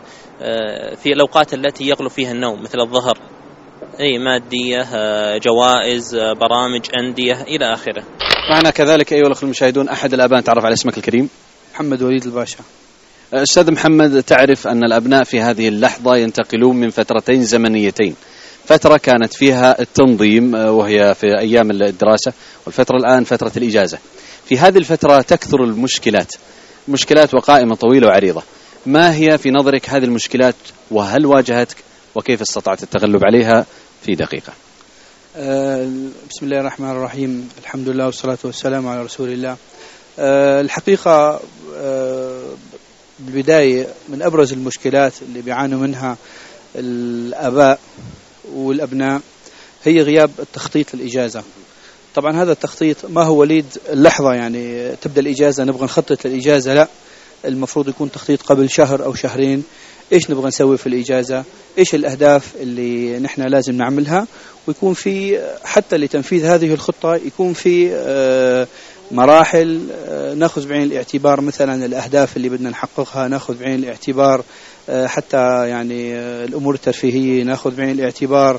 في الأوقات التي يغلو فيها النوم مثل الظهر، مادية، جوائز، برامج، أندية إلى آخره. معنا كذلك أيها الأخوة المشاهدون أحد الآباء، تعرف على اسمك الكريم؟ محمد وليد الباشا. أستاذ محمد، تعرف أن الأبناء في هذه اللحظة ينتقلون من فترتين زمنيتين، فترة كانت فيها التنظيم وهي في أيام الدراسة، والفترة الآن فترة الإجازة. في هذه الفترة تكثر المشكلات وقائمة طويلة وعريضة. ما هي في نظرك هذه المشكلات، وهل واجهتك، وكيف استطعت التغلب عليها في دقيقة؟ بسم الله الرحمن الرحيم، الحمد لله والصلاة والسلام على رسول الله. الحقيقة بالبداية من أبرز المشكلات اللي بيعانوا منها الآباء والأبناء هي غياب التخطيط للإجازة. طبعا هذا التخطيط ما هو وليد اللحظة، يعني تبدأ الإجازة نبغى نخطط للإجازة، لا، المفروض يكون تخطيط قبل شهر أو شهرين. إيش نبغى نسوي في الإجازة، إيش الأهداف اللي نحن لازم نعملها، ويكون في حتى لتنفيذ هذه الخطة يكون في مراحل نأخذ بعين الاعتبار، مثلا الأهداف اللي بدنا نحققها نأخذ بعين الاعتبار، حتى يعني الأمور الترفيهية نأخذ بعين الاعتبار،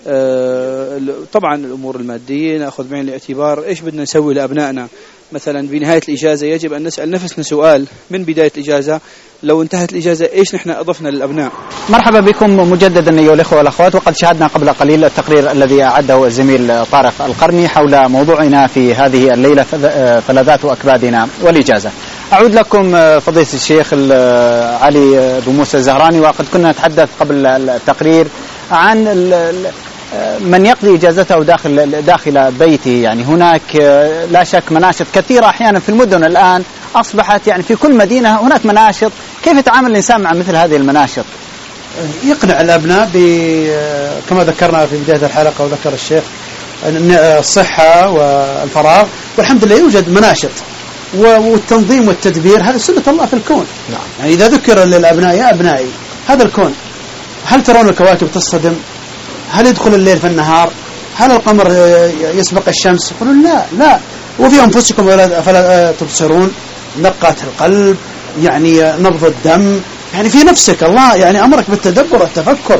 طبعا الأمور المادية نأخذ بعين الاعتبار. إيش بدنا نسوي لأبنائنا مثلا بنهاية الإجازة؟ يجب أن نسأل نفسنا سؤال من بداية الإجازة، لو انتهت الإجازة إيش نحن أضفنا للأبناء؟ مرحبا بكم مجددا أيها الأخوة والأخوات، وقد شاهدنا قبل قليل التقرير الذي أعده الزميل طارق القرني حول موضوعنا في هذه الليلة، فلذات أكبادنا والإجازة. أعود لكم فضيلة الشيخ علي بن موسى الزهراني، وقد كنا نتحدث قبل التقرير عن من يقضي إجازته داخل بيته. يعني هناك لا شك مناشط كثيرة أحيانا في المدن الآن أصبحت، يعني في كل مدينة هناك مناشط. كيف يتعامل الإنسان مع مثل هذه المناشط؟ يقنع الأبناء كما ذكرنا في بداية الحلقة وذكر الشيخ الصحة والفراغ، والحمد لله يوجد مناشط، والتنظيم والتدبير هذا سنة الله في الكون. نعم. يعني إذا ذكر للأبناء يا أبنائي هذا الكون، هل ترون الكواكب تصطدم؟ هل يدخل الليل في النهار؟ هل القمر يسبق الشمس؟ يقولون لا. وفي أنفسكم فلا تبصرون، نقات القلب، يعني نبض الدم، يعني في نفسك الله يعني أمرك بالتدبر والتفكر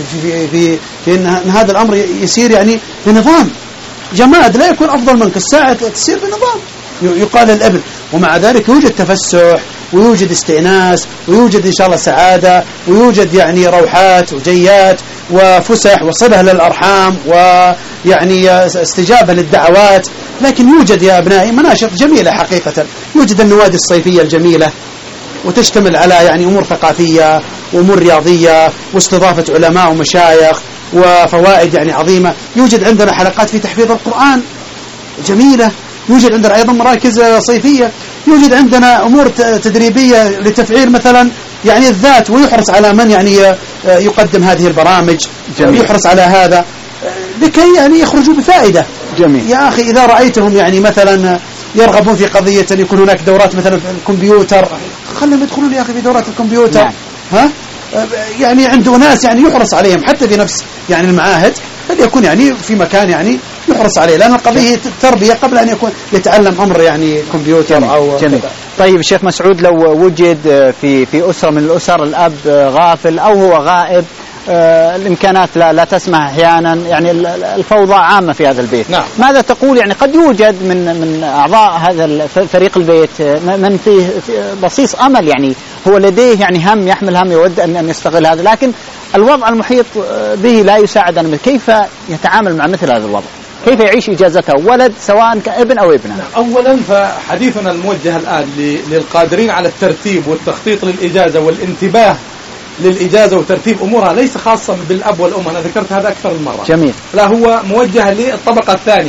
في أن هذا الأمر يسير يعني بنظام. جماد لا يكون أفضل منك، الساعة تسير بنظام يقال الابن، ومع ذلك يوجد تفسح ويوجد استئناس ويوجد إن شاء الله سعادة ويوجد يعني روحات وجيات وفسح وصلة للأرحام ويعني استجابة للدعوات. لكن يوجد يا أبنائي مناشط جميلة حقيقة، يوجد النوادي الصيفية الجميلة وتشتمل على يعني أمور ثقافية وأمور رياضية واستضافة علماء ومشايخ وفوائد يعني عظيمة. يوجد عندنا حلقات في تحفيظ القرآن جميلة، يوجد عندنا أيضا مراكز صيفية، يوجد عندنا أمور تدريبية لتفعيل مثلا يعني الذات، ويحرص على من يعني يقدم هذه البرامج جميل. يحرص على هذا لكي يعني يخرجوا بفائدة. جميل. يا أخي إذا رأيتهم يعني مثلا يرغبون في قضية أن يكون هناك دورات مثلا في الكمبيوتر، خلهم يدخلون يا أخي في دورات الكمبيوتر. نعم. ها يعني عنده ناس يعني يحرص عليهم حتى بنفس يعني المعاهد، فليكون يعني في مكان يعني يحرص عليه، لأن القضية تربية قبل أن يكون يتعلم أمر يعني كمبيوتر. جميل. أو جميل. طيب الشيخ مسعود، لو وجد في أسرة من الأسر الأب غافل أو هو غائب، الإمكانات لا تسمح أحيانا، يعني الفوضى عامة في هذا البيت. نعم. ماذا تقول؟ يعني قد يوجد من أعضاء هذا فريق البيت من فيه بصيص أمل، يعني هو لديه يعني هم، يحمل هم، يود أن يستغل هذا، لكن الوضع المحيط به لا يساعد. كيف يتعامل مع مثل هذا الوضع؟ كيف يعيش إجازته ولد سواء كابن أو ابنه؟ أولا فحديثنا الموجه الآن للقادرين على الترتيب والتخطيط للإجازة والانتباه للإجازة وترتيب أمورها ليس خاصا بالأب والأم، أنا ذكرت هذا أكثر من مرة. جميل. لا، هو موجه للطبقة الثانية،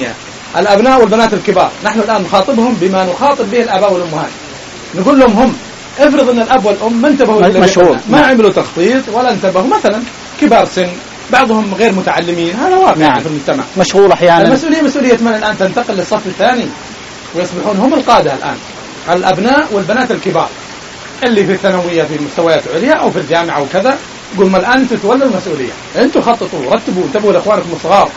الأبناء والبنات الكبار نحن الآن نخاطبهم بما نخاطب به الآباء والأمهات. نقول لهم هم افرض أن الأب والأم ما انتبهوا ما عملوا تخطيط ولا انتبهوا، مثلا كبار سن، بعضهم غير متعلمين، هذا واقع في المجتمع، مشغول أحيانا. المسؤولية مسؤولية من الآن تنتقل للصف الثاني ويصبحون هم القادة الآن، الأبناء والبنات الكبار اللي في الثانوية في مستويات عليا أو في الجامعة أو كذا. قل ما الآن أنتم تولوا المسؤولية، أنتم خططوا رتبوا انتبهوا لإخوانكم الصغار.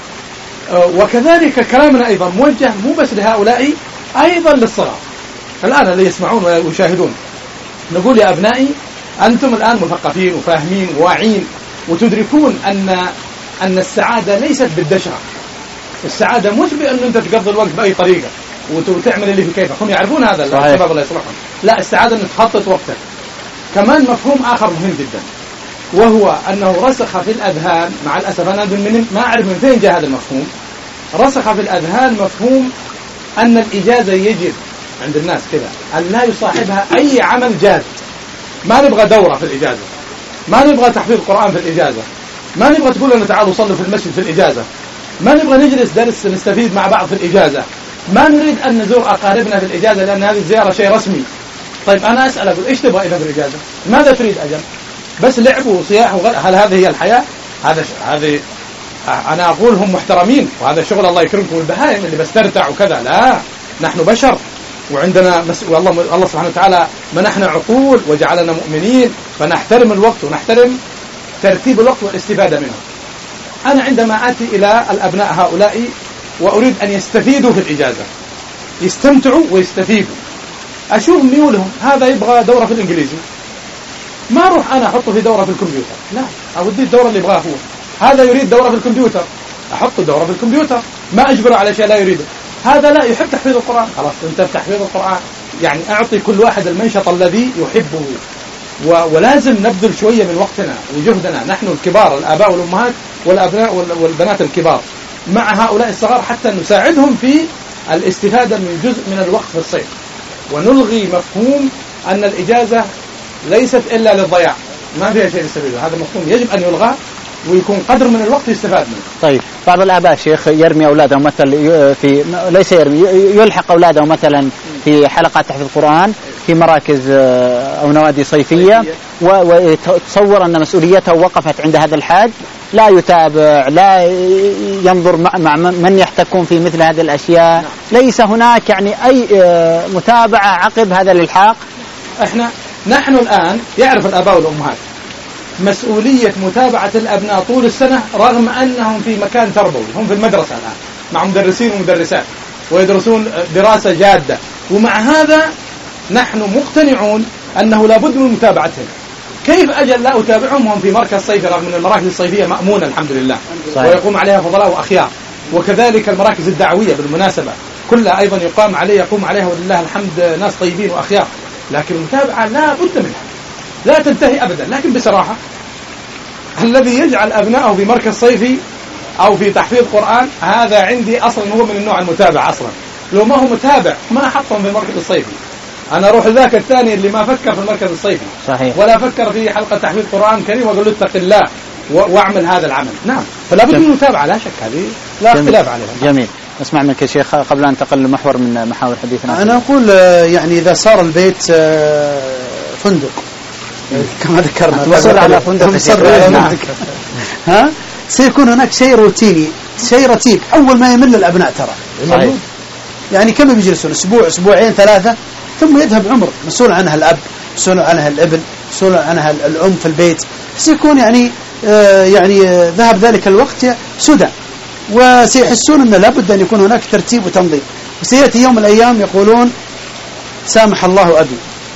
وكذلك كلامنا أيضا موجه مو بس لهؤلاء، أيضا للصغار الآن اللي يسمعون ويشاهدون. نقول يا أبنائي أنتم الآن مثقفين وفاهمين وواعين وتدركون أن السعادة ليست بالدشرة. السعادة مش بأن أنت تقضي الوقت بأي طريقة وتعمل اللي في كيفك، هم يعرفون هذا الشباب الله يصلحهم. لا، السعادة أن تخطط وقتك. كمان مفهوم آخر مهم جدا، وهو أنه رسخ في الأذهان، مع الأسف أنا ما أعرف من فين جاء هذا المفهوم، رسخ في الأذهان مفهوم أن الإجازة يجب عند الناس كذا أن لا يصاحبها أي عمل جاد. ما نبغى دورة في الإجازة، ما نبغى تحفيظ قرآن في الإجازة، ما نبغى تقول لنا تعالوا صلوا في المسجد في الإجازة، ما نبغى نجلس درس نستفيد مع بعض في الإجازة، ما نريد أن نزور أقاربنا في الإجازة لأن هذه الزيارة شيء رسمي. طيب أنا أسأل أقول إيش تبغى إذا في الإجازة؟ ماذا تريد أجل؟ بس لعب وصياح هل هذه هي الحياة؟ هذه أنا أقول هم محترمين وهذا شغل الله يكرمكم البهائم اللي بس ترتع وكذا. لا، نحن بشر وعندنا الله سبحانه وتعالى منحنا عقول وجعلنا مؤمنين، فنحترم الوقت ونحترم ترتيب الوقت والاستفادة منه. أنا عندما آتي إلى الأبناء هؤلاء وأريد أن يستفيدوا في الإجازة، يستمتعوا ويستفيدوا، أشوف ميولهم. هذا يبغى دورة في الإنجليزي، ما أروح أنا أحطه في دورة في الكمبيوتر، لا، أودي الدورة اللي يبغاها هو. هذا يريد دورة في الكمبيوتر، أحط دورة في الكمبيوتر، ما أجبره على شيء لا يريده. هذا لا يحب تحفيظ القرآن، خلاص أنت في تحفيظ القرآن، يعني أعطي كل واحد المنشط الذي يحبه. ولازم نبذل شوية من وقتنا وجهدنا نحن الكبار الآباء والأمهات والأبناء والبنات الكبار مع هؤلاء الصغار حتى نساعدهم في الاستفادة من جزء من الوقت في الصيف، ونلغي مفهوم أن الإجازة ليست إلا للضياع، ما فيها شيء للسبيل. هذا مفهوم يجب أن يلغى ويكون قدر من الوقت يستفاد منه. طيب، بعض الآباء شيخ يرمي أولاده مثلا ليس يرمي، يلحق أولاده مثلا في حلقات تحفيظ القرآن في مراكز أو نوادي صيفية، وتصور أن مسؤوليته وقفت عند هذا الحد، لا يتابع، لا ينظر مع من يحتكون في مثل هذه الأشياء. ليس هناك يعني أي متابعة عقب هذا الإلحاق. نحن الآن يعرف الآباء والأمهات مسؤولية متابعة الأبناء طول السنة، رغم أنهم في مكان تربوي، هم في المدرسة الآن مع مدرسين ومدرسات ويدرسون دراسة جادة، ومع هذا نحن مقتنعون أنه لابد من متابعتهم. كيف أجل لا أتابعهم وهم في مركز صيفي، رغم أن المراكز الصيفية مأمونة الحمد لله ويقوم عليها فضلاء وأخيار، وكذلك المراكز الدعوية بالمناسبة كلها أيضا يقوم عليها ولله الحمد ناس طيبين وأخيار، لكن المتابعة لا بد منها، لا تنتهي أبدا. لكن بصراحة الذي يجعل أبنائه في مركز صيفي أو في تحفيظ قرآن، هذا عندي أصلا هو من النوع المتابع أصلا. لو ما هو متابع ما حطهم في المركز الصيفي. أنا أروح ذاك الثاني اللي ما فكر في المركز الصيفي، صحيح، ولا فكر في حلقة تحفيظ قرآن كريم وقال له اتق الله واعمل هذا العمل. نعم، فلا بد من المتابعة، لا شك، هذه لا اختلاف عليها. جميل. نسمع منك يا شيخ قبل أن ننتقل لمحور من محاور حديثنا. أنا أقول يعني إذا صار البيت فندق كما ذكرنا، وصل على فندق، ها، سيكون هناك شيء روتيني، شيء رتيب أول ما يمل الأبناء ترى. يعني كم بيجلسون؟ أسبوع، أسبوعين، 3، ثم يذهب عمر مسؤول عنها الأب، مسؤول عنها الابن، مسؤول عنها الأم في البيت، سيكون يعني ذهب ذلك الوقت سدى، وسيحسون أن لابد أن يكون هناك ترتيب وتنظيم. وسيأتي يوم من الأيام يقولون سامح الله أبي،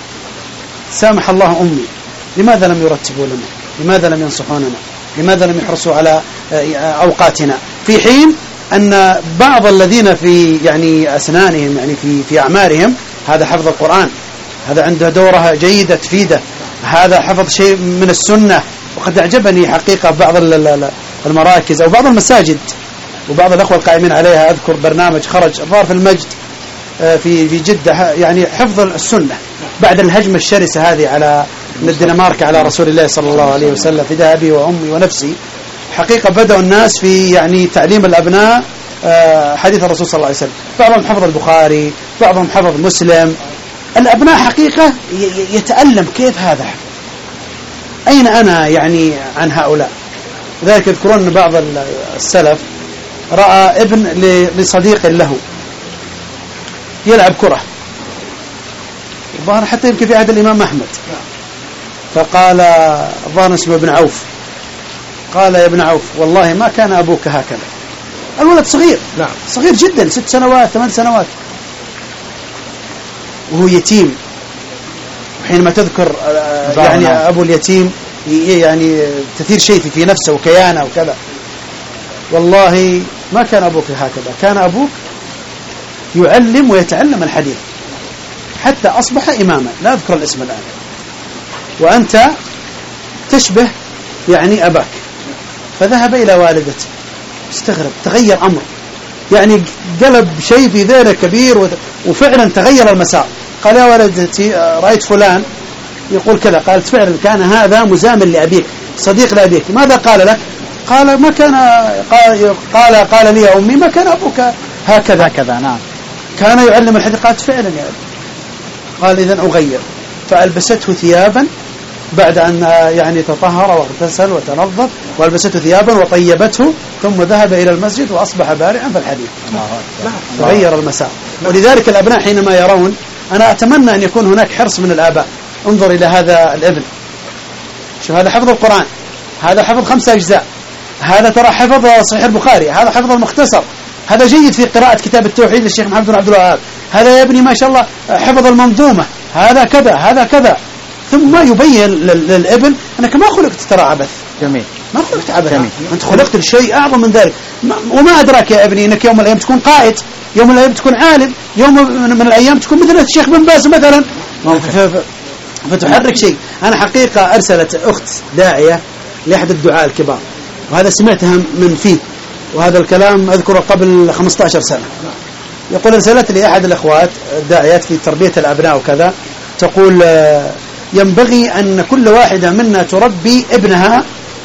سامح الله أمي، لماذا لم يرتبوا لنا؟ لماذا لم ينصحوننا؟ لماذا لم يحرصوا على أوقاتنا؟ في حين أن بعض الذين في يعني أسنانهم يعني في أعمارهم، هذا حفظ القرآن، هذا عنده دورة جيدة تفيده، هذا حفظ شيء من السنة. وقد أعجبني حقيقة بعض المراكز أو بعض المساجد وبعض الأخوة القائمين عليها، أذكر برنامج خرج الظاهر في المجد في جدة، يعني حفظ السنة بعد الهجمة الشرسة هذه على من الدنمارك على رسول الله صلى الله عليه وسلم في ذهبي وأمي ونفسي. حقيقة بدأوا الناس في يعني تعليم الأبناء حديث الرسول صلى الله عليه وسلم، بعضهم حفظ البخاري، بعضهم حفظ مسلم. الأبناء حقيقة يتألم كيف هذا، أين أنا يعني عن هؤلاء. لذلك يذكرون أن بعض السلف رأى ابن لصديق له يلعب كرة، الظاهر حتى يمكن في عهد الإمام أحمد، فقال الظاهر اسمه ابن عوف، قال يا ابن عوف والله ما كان أبوك هكذا. الولد صغير، نعم صغير جدا، 6 سنوات 8 سنوات، وهو يتيم. وحينما تذكر يعني أبو اليتيم يعني تثير شيء في نفسه وكيانه وكذا. والله ما كان أبوك هكذا، كان أبوك يعلم ويتعلم الحديث حتى أصبح إماما، لا أذكر الاسم الآن، وأنت تشبه يعني أباك. فذهب إلى والدته، استغرب، تغير أمر، يعني قلب شيء في ذلك كبير، وفعلا تغير المسار. قال يا والدتي رأيت فلان يقول كذا. قالت فعلا كان هذا مزامن لأبيك، صديق لأبيك. ماذا قال لك؟ قال ما كان، قال لي أمي ما كان أبوك هكذا. نعم، كان يعلم الحديث. قالت فعلا يا أبي. قال إذن أغير. فألبسته ثيابا بعد أن يعني تطهر واغتسل وتنظف، وألبسته ثيابا وطيبته، ثم ذهب إلى المسجد وأصبح بارعا في الحديث. تغير المسار. ولذلك الأبناء حينما يرون، أنا أتمنى أن يكون هناك حرص من الآباء. انظر إلى هذا الابن، شوف هذا حفظ القرآن، هذا حفظ 5 أجزاء، هذا ترى حفظ صحيح البخاري، هذا حفظ المختصر، هذا جيد في قراءة كتاب التوحيد للشيخ محمد بن عبد الوهاب، هذا يا ابني ما شاء الله حفظ المنظومة، هذا كذا هذا كذا. ثم يبين للابن أنك ما خلقت ترى عبث. جميل. ما خلقت عبث، أنت خلقت لشيء أعظم من ذلك. وما أدراك يا ابني أنك يوم من الأيام تكون قائد، يوم من الأيام تكون عالم، يوم من الأيام تكون مثل الشيخ بن باز مثلا، فتحرك شيء. أنا حقيقة أرسلت أخت داعية لأحد الدعاء الكبار، وهذا سمعتها من فيه، وهذا الكلام أذكره قبل 15 سنة. يقول أرسلت لي أحد الأخوات الداعيات في تربية الأبناء وكذا، تقول ينبغي أن كل واحدة منا تربي ابنها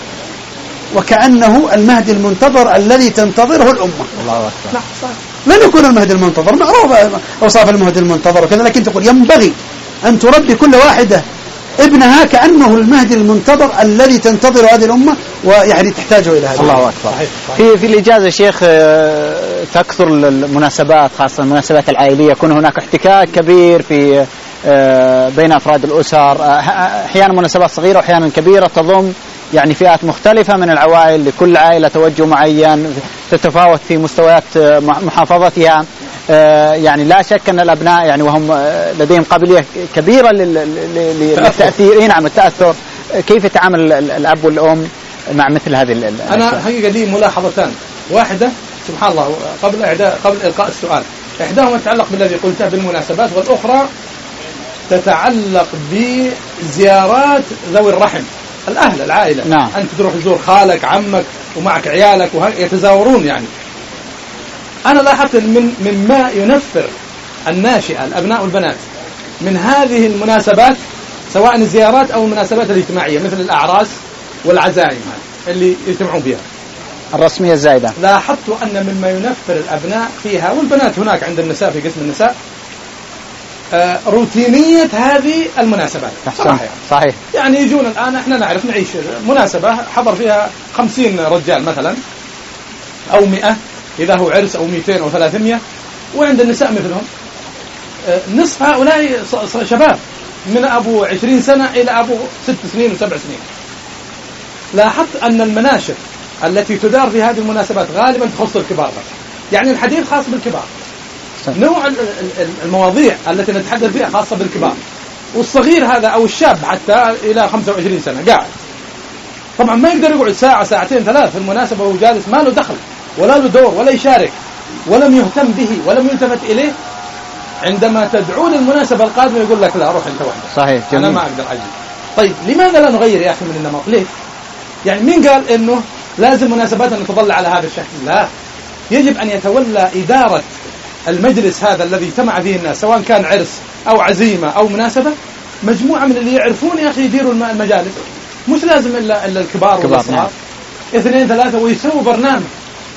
وكأنه المهدي المنتظر الذي تنتظره الأمة. الله أكبر. لا صح، لن يكون المهدي المنتظر، معروف أوصاف المهدي المنتظر وكذا، لكن تقول ينبغي أن تربي كل واحدة ابنها كأنه المهدي المنتظر الذي تنتظر هذه الأمة، ويعني تحتاجه إلى هذا. الله أكبر. في الإجازة شيخ تكثر المناسبات، خاصة المناسبات العائلية، يكون هناك احتكاك كبير في بين أفراد الأسر، أحيانا مناسبات صغيرة وأحيانا كبيرة تضم يعني فئات مختلفة من العوائل، لكل عائلة توجه معين، تتفاوت في مستويات محافظتها. يعني لا شك أن الأبناء يعني وهم لديهم قابلية كبيرة للتأثير. نعم، التأثر. كيف يتعامل الأب والأم مع مثل هذه الأشياء؟ أنا حقيقة لي ملاحظتان، واحدة سبحان الله قبل إلقاء السؤال، إحداهما تتعلق بالذي قلته بالمناسبات، والأخرى تتعلق بزيارات ذوي الرحم، الأهل، العائلة. نعم. أنت تروح تزور خالك، عمك، ومعك عيالك يتزاورون. يعني أنا لاحظت مما ينفر الناشئة الأبناء والبنات من هذه المناسبات، سواء الزيارات أو المناسبات الاجتماعية مثل الأعراس والعزائم اللي يجتمعون بها الرسمية الزايدة، لاحظت أن مما ينفر الأبناء فيها والبنات هناك عند النساء في قسم النساء روتينية هذه المناسبات. صحيح. يعني يجون الآن احنا نعرف نعيش مناسبة حضر فيها 50 رجال مثلا أو 100 إذا هو عرس، أو 200 أو 300، وعند النساء مثلهم نصف هؤلاء شباب من أبو 20 سنة إلى أبو 6 سنين و7 سنين. لاحظت أن المناشر التي تدار في هذه المناسبات غالبا تخص الكبار، يعني الحديث خاص بالكبار، نوع المواضيع التي نتحدث فيها خاصة بالكبار، والصغير هذا أو الشاب حتى إلى 25 سنة قاعد طبعا ما يقدر يقعد ساعة ساعتين 3 في المناسبة وهو جالس، ما له دخل ولا له دور ولا يشارك ولم يهتم به ولم يلتفت إليه. عندما تدعو للمناسبة القادمة يقول لك لا، روح أنت وحدك. صحيح. جميل. أنا ما أقدر أجي. طيب لماذا لا نغير يا أخي من النمط؟ ليه؟ يعني مين قال إنه لازم مناسباتنا تظل على هذا الشكل؟ لا، يجب أن يتولى إدارة المجلس هذا الذي اجتمع فيه الناس، سواء كان عرس أو عزيمة أو مناسبة، مجموعة من اللي يعرفون يا أخي يديروا المجالس، مش لازم إلا الكبار والصغار، 2 3، ويسووا برنامج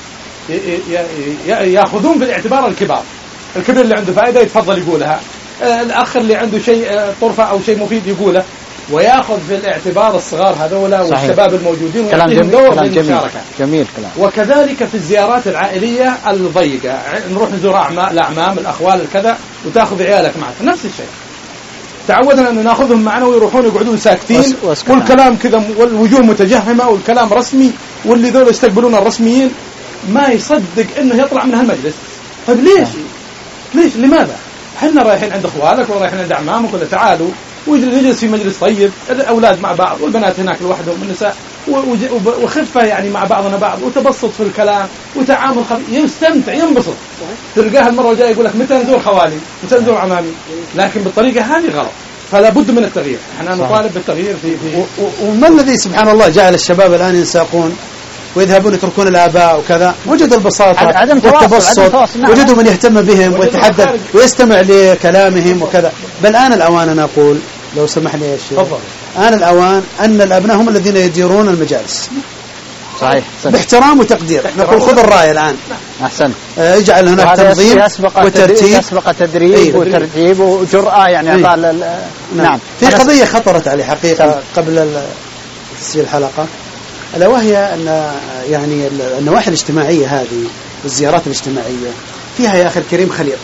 يأخذون بالاعتبار الكبار اللي عنده فائدة يتفضل يقولها، الأخ اللي عنده شيء طرفة أو شيء مفيد يقوله، ويأخذ في الاعتبار الصغار هذولا والشباب الموجودين ويعطيهم دور للمشاركة. جميل كلام. وكذلك في الزيارات العائلية الضيقة، نروح نزور الأعمام الأخوال الكذا وتأخذ عيالك معك، نفس الشيء. تعودنا أن نأخذهم معنا ويروحون يقعدون ساكتين والكلام كذا والوجوه متجهمة والكلام رسمي، واللي ذول يستقبلون الرسميين ما يصدق إنه يطلع من هالمجلس. طيب ليش لماذا؟ احنا رايحين عند اخوالك ورايحين عند اعمامك ولا تعالوا ونجلس في مجلس طيب، الاولاد مع بعض والبنات هناك لوحدهم والنساء، وخفه يعني مع بعضنا بعض، وتبسط في الكلام وتعامل يستمتع ينبسط. تلقاه المره الجايه يقول لك متى نزور خوالي متى نزور عمامي، لكن بالطريقه هذه غلط. فلا بد من التغيير، احنا نطالب بالتغيير في وما الذي سبحان الله جعل الشباب الان ينساقون ويذهبون يتركون الآباء وكذا؟ وجد البساطة والتبسط، وجدوا من يهتم بهم ويتحدث ويستمع لكلامهم وكذا. بل آن الأوان أنا أقول لو سمح لي يا شيخ، آن الأوان أن الأبناء هم الذين يديرون المجالس. صحيح. باحترام وتقدير. نقول خذ الراية الآن. أحسن. اجعل هناك تنظيم وترتيب، يسبق تدريب وترتيب وجرأة يعني. نعم. في قضية خطرت علي حقيقة قبل تسجيل الحلقة، ألا وهي أن يعني النواحي الاجتماعية هذه والزيارات الاجتماعية فيها يا أخي الكريم خليط.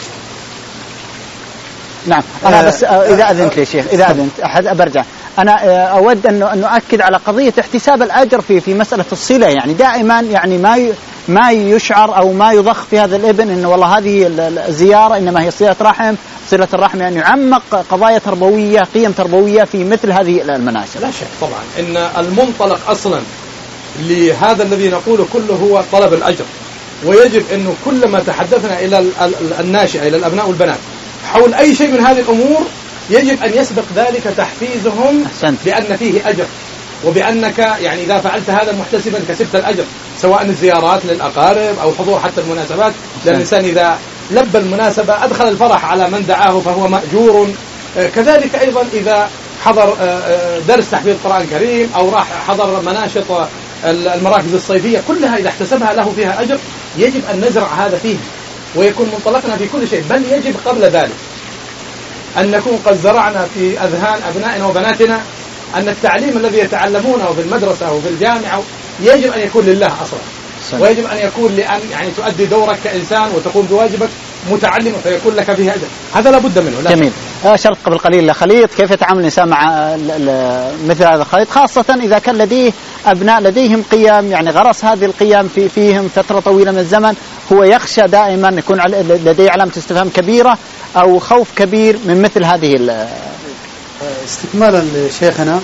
نعم. أنا بس إذا أذنت يا شيخ، إذا أذنت أحد برجع، أنا أود أن نؤكد على قضية احتساب الأجر في مسألة الصلة. يعني دائما يعني ما يشعر أو ما يضخ في هذا الابن إنه والله هذه الزيارة إنما هي صلة رحم. صلة الرحم يعني يعمق قضايا تربوية، قيم تربوية في مثل هذه المناسبة. لا شك طبعا إن المنطلق أصلا لهذا الذي نقوله كله هو طلب الأجر، ويجب أنه كلما تحدثنا إلى الناشئة إلى الأبناء والبنات حول أي شيء من هذه الأمور يجب أن يسبق ذلك تحفيزهم بأن فيه أجر، وبأنك يعني إذا فعلت هذا محتسبا كسبت الأجر، سواء الزيارات للأقارب أو حضور حتى المناسبات، لأن الإنسان إذا لبى المناسبة أدخل الفرح على من دعاه فهو مأجور. كذلك أيضا إذا حضر درس تحفيظ القرآن الكريم أو راح حضر مناشط المراكز الصيفية، كلها إذا احتسبها له فيها أجر. يجب أن نزرع هذا فيه ويكون منطلقنا في كل شيء، بل يجب قبل ذلك أن نكون قد زرعنا في أذهان أبنائنا وبناتنا أن التعليم الذي يتعلمونه في المدرسة أو في الجامعة يجب أن يكون لله أصلا، ويجب أن يكون لأن يعني تؤدي دورك كإنسان وتقوم بواجبك متعلم فيكون لك فيه أجر. هذا لابد منه. جميل. أشرت قبل قليل خليط، كيف يتعامل الإنسان مع مثل هذا الخليط، خاصة إذا كان لديه أبناء لديهم قيم يعني غرس هذه القيم فيهم فترة طويلة من الزمن، هو يخشى دائما يكون لديه علامة استفهام كبيرة أو خوف كبير من مثل هذه. استكمالا لشيخنا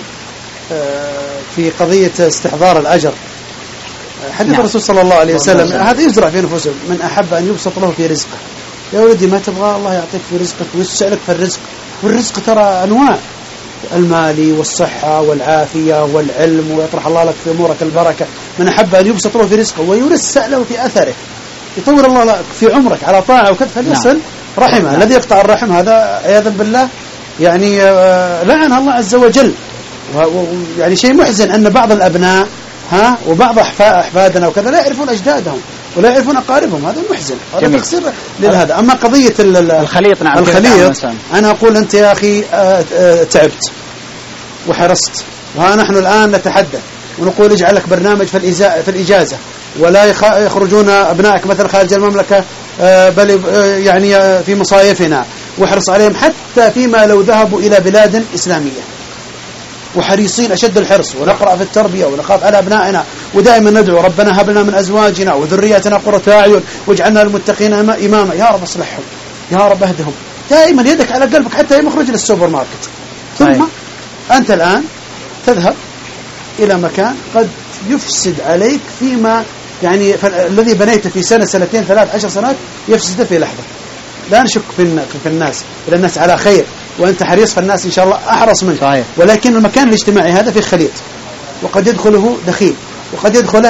في قضية استحضار الأجر، حديث الرسول صلى الله عليه وسلم هذا يزرع في نفوسهم: من أحب أن يبسط له في رزقه. يا ولدي ما تبغى الله يعطيك في رزقك ويسألك في الرزق، والرزق ترى أنواع: المالي والصحة والعافية والعلم، ويطرح الله لك في أمورك البركة. من أحب أن يبسط له في رزقه ويرسأ له في أثره، يطور الله لك في عمرك على طاعة وكذا، فليصل رحمه. الذي يقطع الرحم هذا عياذا بالله يعني لعن الله عز وجل. يعني شيء محزن أن بعض الأبناء وبعض أحفادنا وكذا لا يعرفون أجدادهم ولا يعرفون أقاربهم، هذا محزن، هذا تقصير لهذا. أما قضية الخليط، نعم، الخليط، أنا أقول أنت يا أخي تعبت وحرصت، ونحن الآن نتحدث ونقول اجعل لك برنامج في الإجازة، ولا يخرجون أبنائك مثلا خارج المملكة بل يعني في مصايفنا، واحرص عليهم حتى فيما لو ذهبوا إلى بلاد إسلامية، وحريصين أشد الحرص، ونقرأ في التربية ونخاف على أبنائنا، ودائما ندعو: ربنا هب لنا من أزواجنا وذرياتنا قرة أعين واجعلنا للمتقين إماما. يا رب اصلحهم، يا رب اهدهم. دائما يدك على قلبك حتى يخرج للسوبر ماركت. ثم أنت الآن تذهب إلى مكان قد يفسد عليك فيما يعني الذي بنيته في سنة سنتين 3 10 سنوات يفسد في لحظة. لا نشك في الناس، إلى الناس على خير، وأنت حريص في الناس إن شاء الله أحرص منك. ولكن المكان الاجتماعي هذا في خليط، وقد يدخله دخيل، وقد يدخله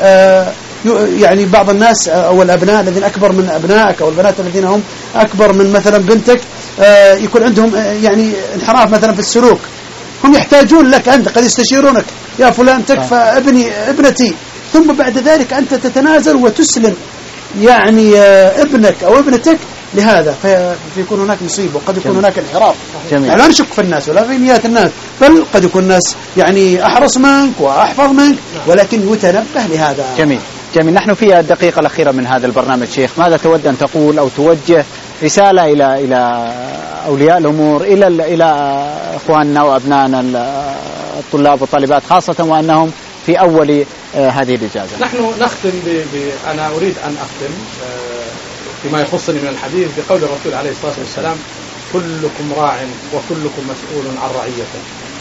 يعني بعض الناس أو الأبناء الذين أكبر من أبنائك أو البنات الذين هم أكبر من مثلا بنتك يكون عندهم يعني انحراف مثلا في السلوك، هم يحتاجون لك أنت، قد يستشيرونك: يا فلان تكفى ابنتي ثم بعد ذلك أنت تتنازل وتسلم يعني ابنك أو ابنتك لهذا، فيكون هناك مصيبة وقد يكون هناك انحراف. يعني لا نشك في الناس ولا في نيات الناس، بل قد يكون الناس يعني أحرص منك وأحفظ منك، ولكن يتنبه لهذا. جميل. نحن في الدقيقة الأخيرة من هذا البرنامج شيخ، ماذا تود أن تقول أو توجه رسالة إلى أولياء الأمور، إلى إخواننا وأبنائنا الطلاب والطالبات خاصة وأنهم في أول هذه الإجازة؟ نحن نختم أنا أريد أن أختم فيما يخصني من الحديث بقول الرسول عليه الصلاة والسلام: كلكم راع وكلكم مسؤول عن رعيته.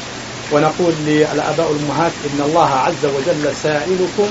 ونقول للآباء والأمهات: إن الله عز وجل سائلكم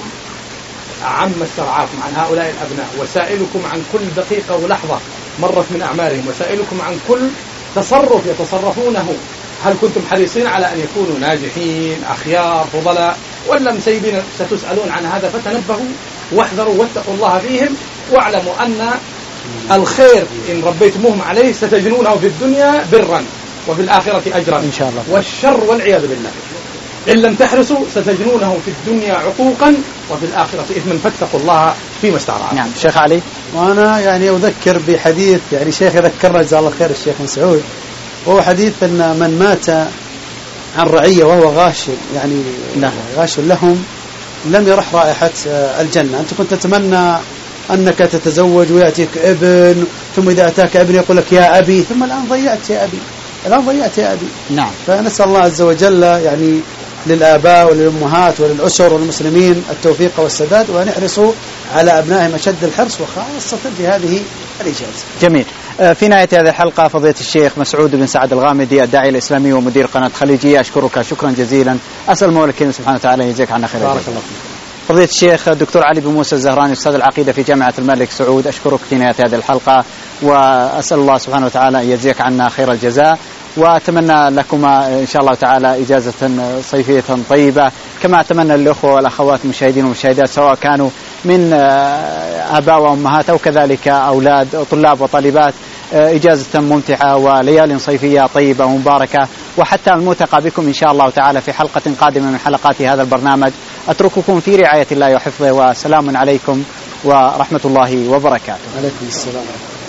عما استرعاكم عن هؤلاء الأبناء، وسائلكم عن كل دقيقة ولحظة مرت من أعمارهم، وسائلكم عن كل تصرف يتصرفونه. هل كنتم حريصين على أن يكونوا ناجحين أخيار فضلاء، ولا مسيبين؟ ستسألون عن هذا، فتنبهوا واحذروا واتقوا الله فيهم، واعلموا أن الخير إن ربيتموهم عليه ستجنونه في الدنيا برا وفي الآخرة أجرا إن شاء الله، والشر والعياذ بالله إن لم تحرصوا ستجنونه في الدنيا عقوقا وفي الآخرة إثما، فاتقوا الله فيما استطعتم. نعم. شيخ علي، وأنا يعني أذكر بحديث يعني شيخ ذكرنا جزاه الله خير الشيخ مسعود، وهو حديث أن من مات عن رعية وهو غاش يعني غاش لهم لم يرح رائحة الجنة. أنت كنت تتمنى أنك تتزوج ويأتيك ابن، ثم إذا أتاك ابن يقول لك يا أبي، ثم الآن ضيعت يا أبي. نعم. فنسأل الله عز وجل يعني للآباء وللأمهات وللأسر والمسلمين التوفيق والسداد، وأن يحرصوا على أبنائهم أشد الحرص، وخاصة في هذه الإجازة. جميل. في نهاية هذه الحلقة فضيلة الشيخ مسعود بن سعد الغامدي الداعية الإسلامي ومدير قناة خليجية، أشكرك شكرا جزيلا، أسأل المولى الكريم سبحانه وتعالى يجزاك عنا خير. بارك الله فيك. فضيلة الشيخ الدكتور علي بن موسى الزهراني أستاذ العقيدة في جامعة الملك سعود، أشكرك في نهاية هذه الحلقة، وأسأل الله سبحانه وتعالى أن يجزاك عنا خير الجزاء، وأتمنى لكما إن شاء الله تعالى إجازة صيفية طيبة، كما أتمنى للأخوة والأخوات المشاهدين والمشاهدات سواء كانوا من آباء وأمهات أو كذلك أولاد طلاب وطالبات إجازة ممتعة وليال صيفية طيبة ومباركة، وحتى الملتقى بكم إن شاء الله تعالى في حلقة قادمة من حلقات هذا البرنامج. أترككم في رعاية الله وحفظه، وسلام عليكم ورحمة الله وبركاته. عليكم السلام.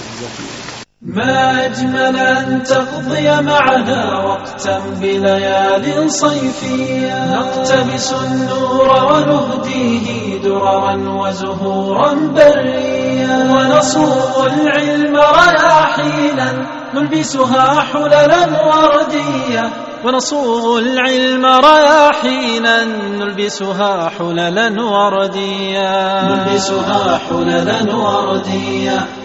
ما أجمل أن تقضي معنا وقتا بليال صيفية، نقتبس النور ونهديه دررا وزهورا بريا، ونصوغ العلم رياحينا نلبسها حللا ورديا، ونصوغ العلم رياحينا نلبسها حللا ورديا،